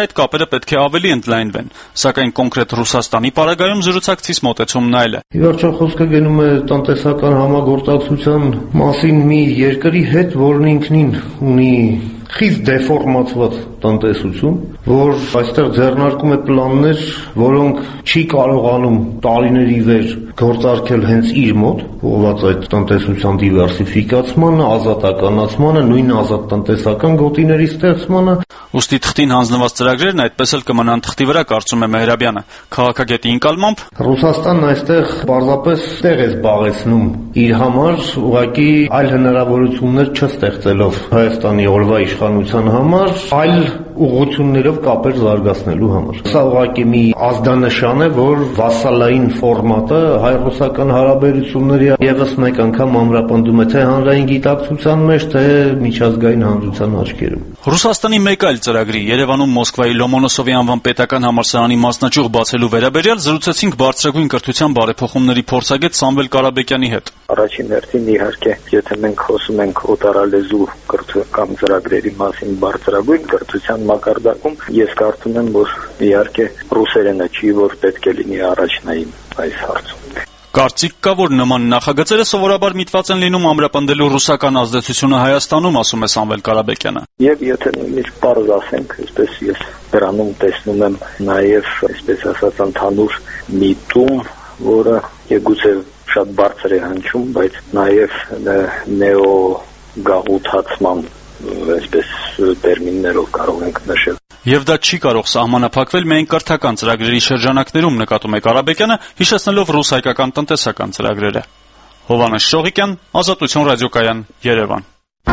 այդ կապերը պետք է ավելի ընդլայնվեն, սակայն կոնկրետ Ռուսաստանի պարագայում զրուցակցից մոտեցումն այլ է։ Ի վերջո խոսքը գնում է տնտեսական համագործակցության մասին մի երկրի հետ, որն ինքնին ունի խիստ դեֆորմացված տնտեսություն, որ այստեղ ձեռնարկում է պլաններ, որոնք չի կարողանում տարիների վեր գործարկել հենց իր մոտ, ուղղված այդ տնտեսության դիվերսիֆիկացմանը, ազատականացմանը, նույն ազատ տնտեսական գոտիների ստեղծմանը։ Ուստի թղթին հանձնված ծրագրերն այդպես էլ կմնան թղթի վրա, կարծում է Մեհրաբյանը։ Քաղաքագետի ընկալմամբ Ռուսաստանն այստեղ պարզապես տեղ է զբաղեցնում իր համար, ուղղակի այլ հնարավորություններ չստեղծելով Հայաստանի օրվա իշխանության համար, այլ ուղղություններով կապեր զարգացնելու համար։ Սա ուղղակի մի ազդանշան է, որ վասալային ֆորմատը հայ-ռուսական հարաբերությունների եւս մեկ անգամ ամրապնդում է թե հանրային գիտակցության մեջ, թե միջազգային հանրության աչքերում։ Ռուսաստանի մեկ այլ ծրագրի Երևանում Մոսկվայի Լոմոնոսովի անվան պետական համալսարանի մասնաճյուղ բացելու վերաբերյալ զրուցեցինք բարձրագույն կրթության բարեփոխումների փորձագետ Սամվել Կարաբեկյանի հետ։ Առաջին հերթին իհարկե, եթե մենք խոսում ենք օտարալեզու կրթական ծրագրերի մասին բարձրագույն կրթության մակարդակում, ես կարծում եմ, որ իհարկե ռուսերենը չի, որ պետք է լինի առաջնային այս հարցում։ Կարծիք կա, որ նման նախագծերը սովորաբար միտված են լինում ամրապնդելու ռուսական ազդեցությունը Հայաստանում, ասում է Սամվել Կարաբեկյանը։ Եվ եթե նույնիսկ պարզ ասենք, այսպես ես դրանում տեսնում եմ նաև, այսպես ասած, ընդհանուր միտում, որը եգուցե շատ բարձր է հնչում, բայց նաև նեոգաղութացման, այսպես տերմիններով կարող ենք նշել։ Եվ դա չի կարող սահմանափակվել միայն կրթական ծրագրերի շրջանակներում, նկատում է Կարաբեկյանը, հիշեցնելով ռուս-հայկական տնտեսական ծրագրերը։ Հովհաննես Շողիկյան, Ազատություն ռադիոկայան, Երևան։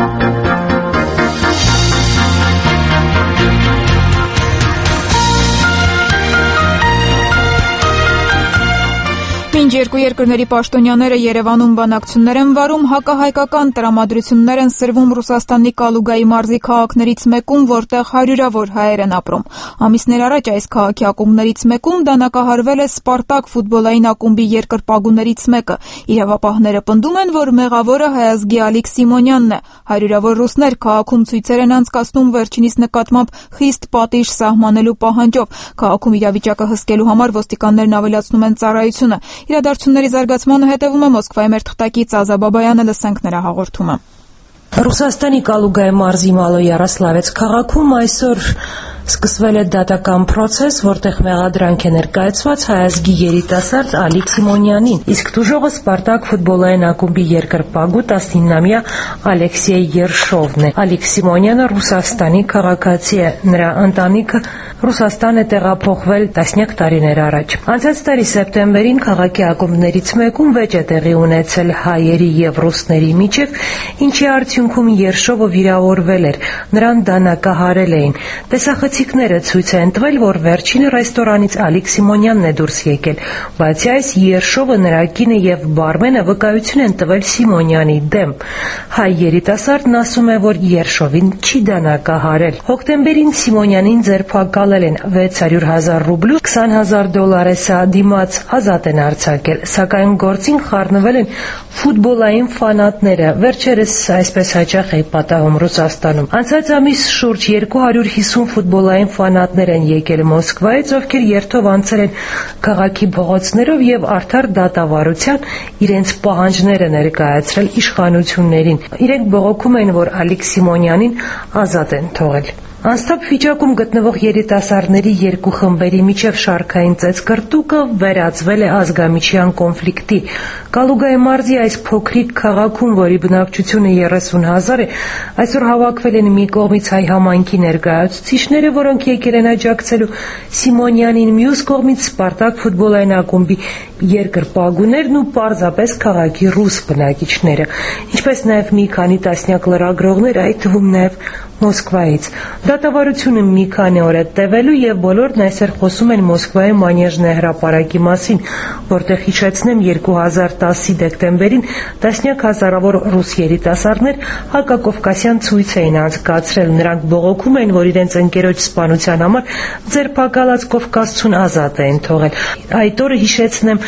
Մինչ երկու երկրների պաշտոնյաները Երևանում բանակցություններ են վարում, հակահայկական տրամադրություններ են սրվում Ռուսաստանի Կալուգայի մարզի քաղաքներից մեկում, որտեղ հարյուրավոր հայեր են ապրում։ Ամիսներ առաջ այս քաղաքի ակումբներից մեկում դանակահարվել է Սպարտակ ֆուտբոլային ակումբի երկրպագուներից մեկը։ Իրավապահները պնդում են, որ մեղավորը հայազգի Ալիկ Սիմոնյանն է։ Հարյուրավոր ռուսներ քաղաքում ցույցեր են անցկացնում վերջինիս նկատմամբ խիստ պատիժ սահմանելու պահանջով։ Քաղաքում իրավիճակը հսկելու համար ոստիկաններն ավելացնում են ծառայությունը։ Իրադարձությունների զարգացմանը հետևում է Մոսկվայի մեր թղթակից Ազա Բաբայանը, լսենք նրա հաղորդումը։ Ռուսաստանի Կալուգայի մարզի Մալո-Յարոսլավեց քաղաքում այսօր սկսվել է դատական process, որտեղ մեղադրանք է ներկայացված հայազգի երիտասարդ Ալիկ Սիմոնյանին, իսկ տուժողը Սպարտակ ֆուտբոլային ակումբի երկրպագու տասնինամյա Ալեքսեյ Երշովն է։ Ալիկ Սիմոնյանը Ռուսաստանի քաղաքացի է, նրա ընտանիքը Ռուսաստան է տեղափոխվել տասնյակ տարիներ առաջ։ Անցած տարի սեպտեմբերին քաղաքի ակումբներից մեկում վեճ է տեղի ունեցել հայերի եւ ռուսների միջև, ինչի արդյունքում Երշովը վիրավորվել էր, նրան դանակահարել էին։ Տեսախցիկները ցույց են տվել, որ վերջինը ռեստորանից Ալիկ Սիմոնյանն է դուրս եկել, բացի այս Երշովը, նրա կինը եւ բարմենը վկայություն են տվել Սիմոնյանի դեմ։ Հայ երիտասարդն ասում է, որ Երշովին չի դանակահարել։ Հոկտեմբերին Սիմոնյանին ձերբակալել են վեց հարյուր հազար ռուբլու, քսան հազար դոլար է սա, դիմաց ազատ են արձակել, սակայն գործին խառնվել են ֆուտբոլային ֆանատները, վերջերս այսպես հաճախ է պատահում Ռուսաստանում։ Անցած ամիս շուրջ երկու հարյուր հիսուն ֆուտբոլային ֆանատներ են եկել Մոսկվայից, ովքեր երթով անցել են քաղաքի փողոցներով եւ արդար դատավարության իրենց պահանջները ներկայացրել իշխանություններին։ Իրենք բողոքում են, որ Ալիկ Սիմոնյանին ազատ են թողել։ Անստապ վիճակում գտնվող երիտասարդների երկու խմբերի միջև շարքային ծեծկռտուկը վերածվել է ազգամիջյան կոնֆլիկտի։ Կալուգայի մարզի այս փոքրիկ քաղաքում, որի բնակչությունը երեսուն հազար է, այսօր հավաքվել են մի կողմից հայ համայնքի ներկայացուցիչները, որոնք եկել են աջակցելու Սիմոնյանին, մյուս կողմից Սպարտակ ֆուտբոլային ակումբի երկրպագուներն ու պարզապես քաղաքի ռուս բնակիչները, ինչպես նաև մի քանի տասնյակ լրագրողներ, այդ թվում նաև Մոսկվայից։ Դատավարությունը մի քանի օր է տևելու եւ բոլորն այսօր խոսում են Մոսկվայի Մանեժնե հրապարակի մասին, որտեղ հիշեցնեմ երկու հազար տասի դեկտեմբերին տասնյակ հազարավոր ռուս երիտասարդներ հակակովկասյան ցույց էին անցկացրել։ Նրանք բողոքում էին, որ իրենց ընկերոջ սպանության համար ձերբակալած կովկասցուն ազատ էին թողել։ Այդ օրը հիշեցնեմ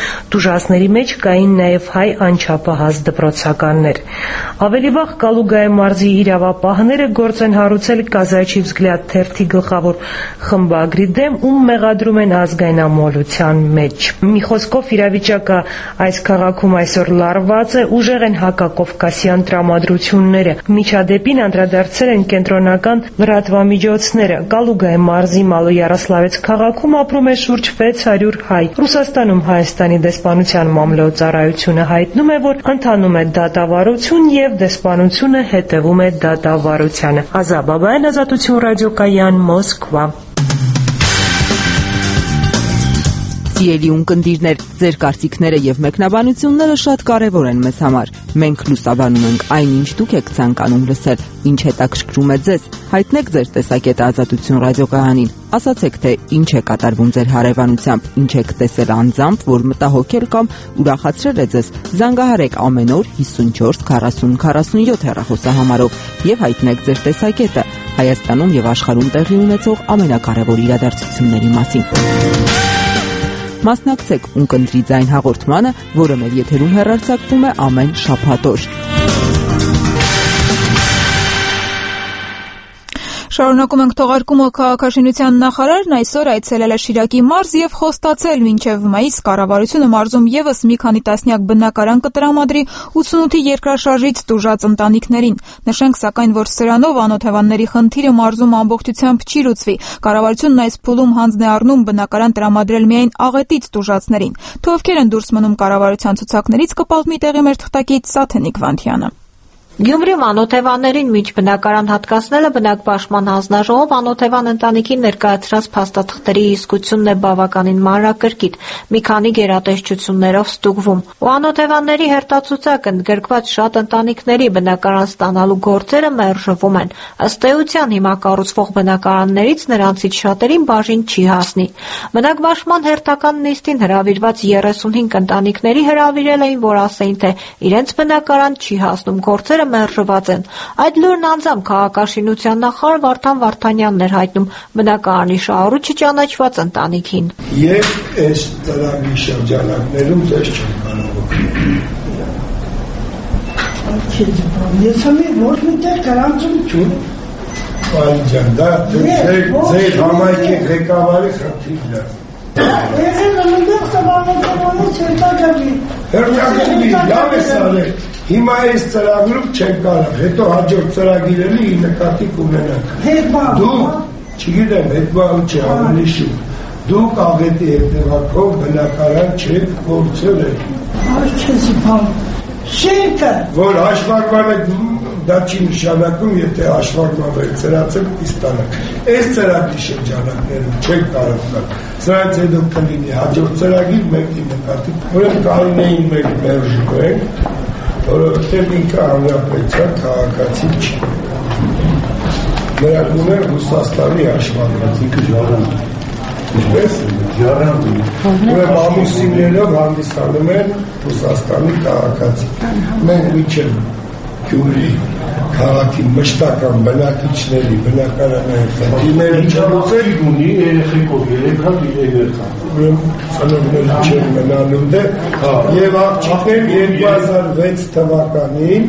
Տուժածների մեջ կային նաև հայ անչափահաս դպրոցականներ։ Ավելի վաղ Կալուգայի մարզի իրավապահները գործ են հարուցել «Казачий взгляд» թերթի գլխավոր խմբագրի դեմ, ում մեղադրում են ազգայնամոլության մեջ։ Մի խոսքով իրավիճակը այս քաղաքում այսօր լարված է, ուժեղ են հակակովկասյան տրամադրությունները։ Միջադեպին անդրադարձել են կենտրոնական լրատվամիջոցները։ Կալուգայի մարզի Մալոյարոսլավեց քաղաքում ապրում է շուրջ վեց հարյուր հայ։ Ռուսաստանում Հայաստանի դեսպանության մամլոյցարայությունը հայտնում է, որ ընթանում է դատավարություն եւ դեսպանությունը հետևում է դատավարությանը։ Ազա Բաբայան, Ազատություն ռադիոկայան, Մոսկվա։ Սիրելի ունկնդիրներ, ձեր կարծիքները եւ մեկնաբանությունները շատ կարեւոր են մեզ համար։ Մենք լուսաբանում ենք այն, ինչ դուք եք ցանկանում լսել, ինչ հետաքրքրում է ձեզ։ Հայտնեք ձեր տեսակետը Ազատություն ռադիոկայանին։ Ասացեք, թե ինչ է կատարվում ձեր հարևանությամբ, ինչ եք տեսել անձամբ, որ մտահոգել կամ ուրախացրել է ձեզ։ Զանգահարեք ամեն օր հիսունչորս քառասուն քառասունյոթ հեռախոսահամարով եւ հայտնեք ձեր տեսակետը Հայաստանում եւ աշխարհում տեղի ունեցող ամենակարևոր իրադարձությունների մասին։ Մասնակցեք ունկնդրի ձայն հաղորդմանը, որը մեր եթերում հեռարձակվում է ամեն շաբաթ օր։ Շարունակում ենք թողարկումը քաղաքաշինության նախարարն այսօր այցելել է Շիրակի մարզ եւ խոստացել մինչեւ մայիս կառավարությունը մարզում եւս մի քանի տասնյակ բնակարան կտրամադրի ութսունութի երկրաշարժից տուժած ընտանիքներին։ Նշենք սակայն, որ սրանով անօթևանների խնդիրը մարզում ամբողջությամբ չի լուծվի։ Կառավարությունն այս փուլում հանձն է առնում բնակարան տրամադրել միայն աղետից տուժածներին։ Թե ովքեր են դուրս մնում կառավարության ցուցակներից, կպատմի տեղի մեր թղթակից Սաթենիկ Վանթյանը։ Գյումրիում անօթևաններին միջ բնակարան հատկացնելը բնակպաշտպան հանձնաժողով անօթևան ընտանիքին ներկայացրած փաստաթղթերի իսկությունն է բավականին մանրակրկիտ, մի քանի գերատեսչություններով ստուգվում։ Ու անօթևանների հերթացուցակը ընդգրկված շատ ընտանիքների բնակարան ստանալու գործերը մերժվում են։ Ըստ էության հիմա կառուցվող բնակարաններից նրանցից շատերին բաժին չի հասնի։ Բնակպաշտպան հերթական նիստին հրավիրված երեսունհինգ ընտանիքների հրավիրել էին, որ ասեին, թե իրենց բնակարան չի հասնում, գործերը մերժված են։ Այդ լուրն անձամբ քաղաքաշինության նախարար Վարդան Վարդանյանն էր հայտնում բնակարանի շահառուչը ճանաչված ընտանիքին։ Եվ այս ծրագրի շրջանակներում ձեզ չեմ կարող օգնել։ Ես ամի ոչ մի տեղ կարանցում չունեմ։ Այլ ջան, դա ձեր համայնքի ղեկավարի խնդիրն է։ Ես ամենուր սաբանոթևանից հերթագավի։ Հերթագավի, լավ ես արել։ Հիմա այս ծրագրով չենք կարող, հետո հաջորդ ծրագիրելի նկատի կունենանք։ Հետբան։ Դու, չգիտեմ, հետբան չէ, ավելի շուտ։ Դուք աղետի հետևակով բնակարան չեք գործել եք։ Այս չեզի բան։ Շենքը։ Որ հաշվարկման եք, դա չի նշանակում, եթե հաշվարկման վերցրացել իստանակ։ Այս ծրագրի շրջանակներում չեք կարող կալ։ Սրանց հետո կլինի հաջորդ ծրագիր մեկի նկատի։ Ուրեմն կարինեին մեկ մերժում ենք, որովհետև ինքը հանրապետության քաղաքացի չի։ Նրա գունը Ռուսաստանի հաշվարկված, ինքը ժառանգ է։ Ինչպես է, ժառանգ է։ Ուրեմն ամուսիններով հանդիսանում են Ռուսաստանի քաղաքացի։ Մենք միջև Գյումրի քաղաքի մշտական բնակիչների բնակարանային խնդիրները չլուծել ունի երեխեքով երեք հատ երեք հատ։ Ուրեմն ծնողները չեն մնալու դե եւ աղջիկներ երկու հազար վեց թվականին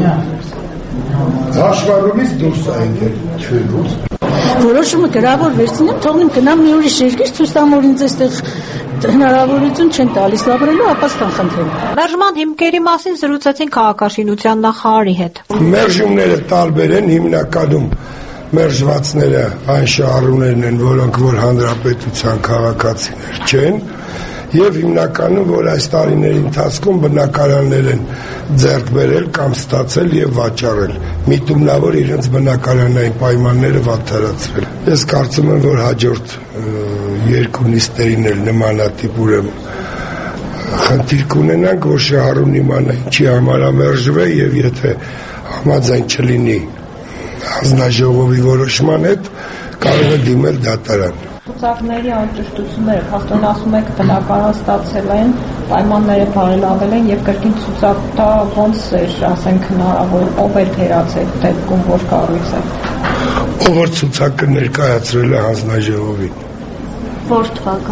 հաշվառումից դուրս է եկել։ Չէ՞ դուրս։ Որոշումը գրավոր վերցնեմ, թողնեմ գնամ մի ուրիշ երկիր, ցույց տամ, որ ինձ այստեղ հնարավորություն չեն տալիս լավրելու, ապաստան խնդրեմ։ Մերժման հիմքերի մասին զրուցեցին քաղաքաշինության նախարարի հետ։ Մերժումները տարբեր են, հիմնականում մերժվածները այն շահառուներն են, որոնք որ հանրապետության քաղաքացիներ չեն, եւ հիմնականում որ այս տարիների ընթացքում բնակարաններ են ձեռք բերել կամ ստացել եւ վաճառել, միտումնավոր իրենց բնակարանային պայմանները վատթարացրել։ Ես կարծում եմ, որ հաջորդ երկու նիստերին էլ նմանատիպ ուրեմն խնդիր կունենանք, որ շահառուն իմանա ինչի համար ամերժվել եւ եթե համաձայն չլինի հանձնաժողովի որոշման հետ, կարող է դիմել դատարան։ Ցուցակների անճշտությունները, հաստատ ասում եք բնակարան ստացել են, պայմանները բարելավել են եւ կրկին ցուցակ դա ոնց էր, ասենք հնարավոր, ով էր թերացել դեպքում որ կառույց է։ Ով որ ցուցակը ներկայացրել է հանձնաժողովին։ Որ թվականին։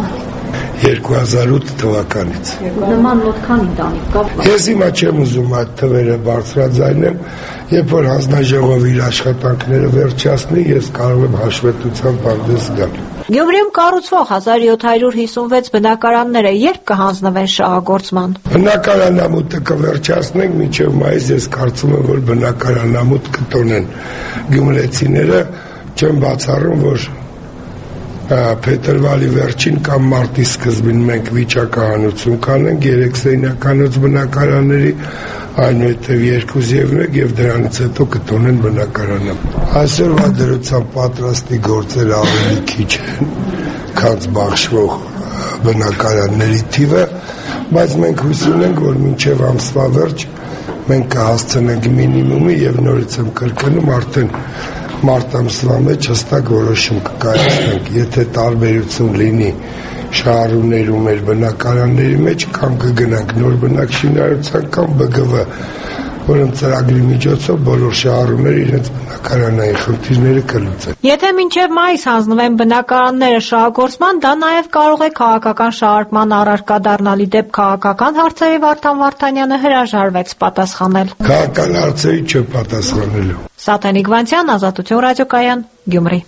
երկու հազար ութ թվականից։ Նման մոտ քանի ընտանիք կա։ Ես հիմա չեմ ուզում այդ թվերը բարձրաձայնել, երբ որ հանձնաժողովը իր աշխատանքները վերջացնի, ես կարող եմ հաշվետվության պարտեզ գալ։ Գյումրիում կառուցվող հազար յոթ հարյուր հիսունվեց բնակարանները երբ կհանձնվեն շահագործման։ Բնակարանամուտը կվերջացնենք մինչև մայիս, ես կարծում եմ, որ բնակարանամուտ կտոնեն գյումրեցիները, չեմ բացառում, որ փետրվարի վերջին կամ մարտի սկզբին մենք վիճակահանություն կանենք երեք սենյականոց բնակարանների, այնուհետև երկուս և մեկ և դրանից հետո կտոնեն բնակարանը։ Այսօրվա դրությամբ պատրաստի գործերը ավելի քիչ են, քան բաշխվող բնակարանների թիվը, բայց մենք հույս ունենք, որ մինչև ամսվա վերջ մենք կհասցնենք մինիմումի և նորից եմ կրկնում արդեն մարտ ամսվա մեջ հստակ որոշում կկայացնենք, եթե տարբերություն լինի շահառուներում մեր բնակարանների մեջ, կամ կգնանք նոր բնակչինարարության կամ բը գը վը, որոնց ծրագրի միջոցով բոլոր շահառուները իրենց բնակարանային խնդիրները կլուծեն։ Եթե մինչև մայիս հանձնվեն բնակարանները շահագործման, դա նաև կարող է քաղաքական շահարկման առարկա դառնալի դեպ քաղաքական հարցերի Վարդան Վարդանյանը հրաժարվեց պատասխանել։ Քաղաքական հարցերի չէ պատասխանելու։ Սաթենիկ Վանցյան, Ազատություն ռադիոկայան, Գյումրի։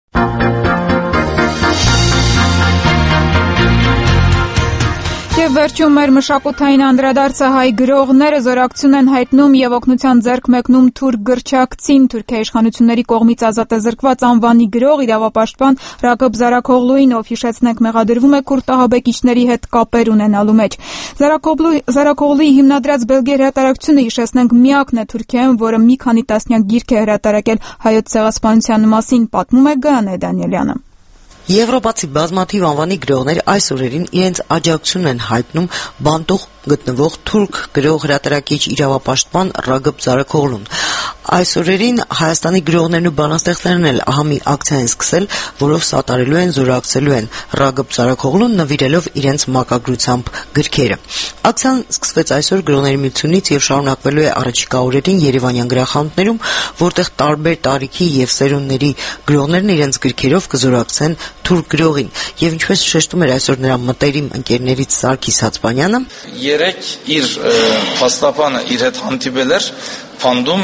Եվ վերջում մեր մշակութային անդրադարձը հայ գրողները զորակցություն են հայտնում եւ օգնության ձեռք մեկնում թուրք գրչակցին Թուրքիայի իշխանությունների կողմից ազատ է զրկված անվանի գրող իրավապաշտպան Ռագոբ Զարաքօղլուին, ով հիշեցնենք մեղադրվում է քուրդ ահաբեկիչների հետ կապեր ունենալու մեջ։ Զարաքօղլուի հիմնադրած Բելգիա հրատարակությունը, հիշեցնենք, միակն է Թուրքիայում, որը մի քանի տասնյակ գիրք է հրատարակել հայոց ցեղասպանության մասին, պատմում է Գայանե Դանիելյանը։ Եվրոպացի բազմաթիվ անվանի գրողներ այս օրերին իրենց աջակցությունն են հայտնում բանտող գտնվող թուրք գրող հրատարակիչ իրավապաշտպան Ռագոբ Զարաքօղլուն։ Այս օրերին Հայաստանի գրողներն ու բանաստեղծներն էլ ահա մի ակցիա են սկսել, որով սատարելու են, զորակցելու են Ռագոբ Զարաքօղլուն, նվիրելով իրենց մակագրությամբ գրքերը։ Ակցիան սկսվեց այսօր Գրողների միությունից եւ շարունակվելու է առաջիկա օրերին Երևանյան գրախանութներում, որտեղ տարբեր տարիքի եւ սերունդների գրողներն իրենց գրքերով կզորակցեն թուրք գրողին։ Եվ ինչպես շեշտում էր այսօր նրա մտերիմ ընկերներից Սարգիս Հացպանյանը, երեք իր փաստաբանը իր հետ հանդիպել էր Փանդում,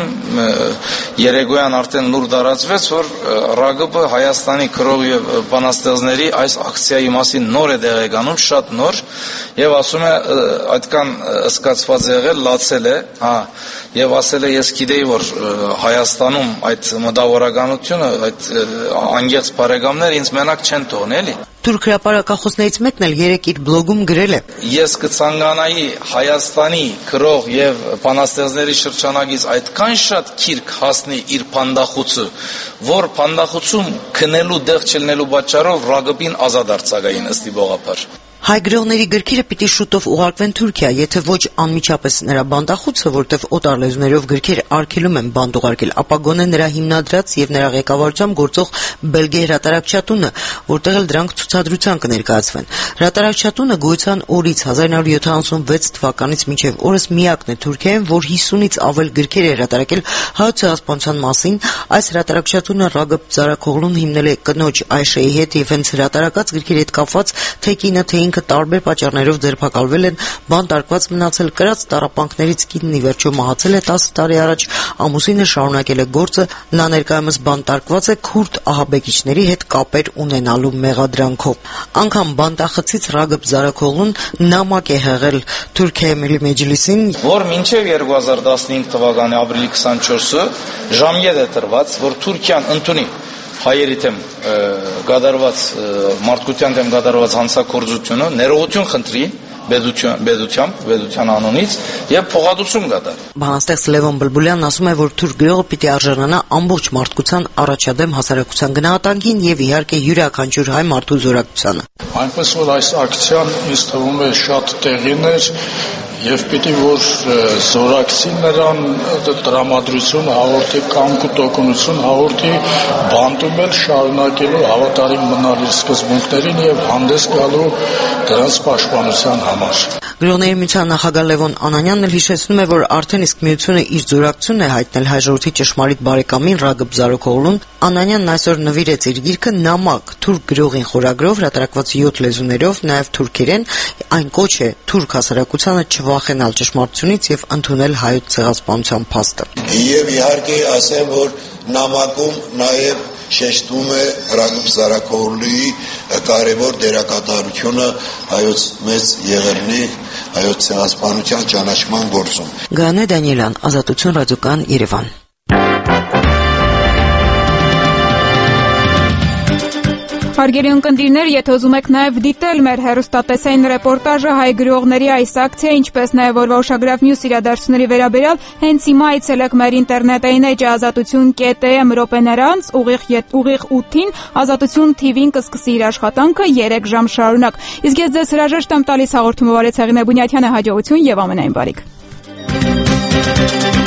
երեկոյան արդեն լուր դարածվեց, որ Ռագոբը Հայաստանի գրող եւ բանաստեղծների այս ակցիայի մասին նոր է դեղեկանում, շատ նոր, եւ ասում է այդքան սկացված եղել, լացել է, հա, եւ ասել է ես գիտեի, որ Հայաստանում այդ մտավորականությունը, այդ անգեղծ բարեկամներ ինձ մենակ չեն թողնի, էլի։ Թուրք հրապարակախոսներից մեկն էլ երեք իր բլոգում գրել է. Ես կցանկանայի Հայաստանի գրող եւ բանաստեղծների շրջանագից այդքան շատ քիրք հասնի իր փանդախուցը, որ փանդախուցում քնելու դեղ չլնելու պատճառով Ռագոբին ազատ արձակային ըստ իբողափար։ Հայ գրողների գրքերը պիտի շուտով ուղարկվեն Թուրքիա, եթե ոչ անմիջապես նրա բանտախուցը, որտեղ օտար լեզուներով գրքեր արգելում են բանտ ուղարկել, ապա գոնե նրա հիմնադրած եւ նրա ղեկավարությամբ գործող Բելգիա հրատարակչատունը, որտեղ էլ դրանք ցուցադրության կներկայացվեն։ Հրատարակչատունը գոյության օրից հազար նույն հարյուր յոթանասունվեց թվականից մինչև օրս միակն է Թուրքիայում, որ հիսունից ավել գրքեր է հրատարակել հայոց ցեղասպանության մասին։ Այս հրատարակչատունը Ռագոբ Զարաքօղլուն հիմնել է կնոջ Այշեի հետ եւ հենց հրատարակած գրքերի հետ կապված թե կինը թե ինքը տարբեր պատճառներով ձերբակալվել են, բանտարկված մնացել, կրած տառապանքներից կինն ի վերջո մահացել է տասը տարի առաջ, ամուսինը շարունակել է գործը, նա ներկայումս բանտարկված է քուրդ ահաբեկիչների հետ կապեր ունենալու մեղադրանքով։ Անգամ բանտախցից Ռագոբ Զարաքօղլուն նամակ է հղել Թուրքիայի Միլլի Մեջլիսին, որ մինչև երկու հազար տասնհինգ թվականի ապրիլի քսանչորսը ժամկետ է տրված, որ Թուրքիան ընդունի հայերի դեմ գադարված մարդկության դեմ գադարված հանցագործությունը, ներողություն խնդրի բեդության բեդությամբ, բեդության անունից եւ փոխհատուցում կատարի։ Բանաստեղծ Լևոն Բլբուլյանն ասում է, որ թուրք գրողը պիտի արժանանա ամբողջ մարդկության առաջադեմ հասարակության գնահատանքին եւ իհարկե յուրաքանչյուր հայ մարդու զորակցությանը։ Այնպես որ այս ակցիան ինձ թվում է շատ տեղին էր եւ պիտի որ զորակցի նրան տրամադրություն հաղորդի կամք ու տոկունություն հաղորդի բանտում էլ շարունակելու հավատարիմ մնալ իր սկզբունքներին եւ հանդես գալու դրանց պաշտպանության համար։ Գրողների միության նախագահ Լևոն Անանյանն էլ հիշեցնում է, որ արդեն իսկ միությունը իր զորակցությունն է հայտնել հայ ժողովրդի ճշմարիտ բարեկամին Ռագիբ Զարուքօղլուն։ Անանյանն այսօր նվիրեց իր գիրքը «Նամակ» թուրք գրողին խորագրով, հրատարակված յոթ լեզուներով, նաև թուրքերեն։ Այն կոչ է թուրք հասարակությանը չվախենալ ճշմարտությունից եւ ընդունել հայոց ցեղասպանության փաստը։ Եվ իհարկե ասեմ, որ նամակում նաև շեշտվում է Ռագիբ Զարուքօղլուի կարևոր դերակատարությունը հայոց մեծ եղերնի, հայոց ցեղասպանության ճանաչման գործում։ Գանե Դանիելյան, Ազատություն, Ռադիոկան, Երևան։ Հարգելի ունկնդիրներ, եթե ուզում եք նաև դիտել մեր հեռուստատեսային ռեպորտաժը հայ գրողների այս ակցիա, ինչպես նաև օրվա ուշագրավ մյուս իրադարձությունների վերաբերյալ, հենց հիմա այցելեք մեր ինտերնետային էջը ազատություն կետ էմ րոպեներ անց, ուղիղ ութին, Ազատություն թիվին կսկսի իր աշխատանքը երեք ժամ շարունակ։ Իսկ ես ձեզ հրաժեշտ եմ տալիս հաղորդումը վարեց Հեղինե Բունյաթյանը, հաջողություն եւ ամենայն բարիք։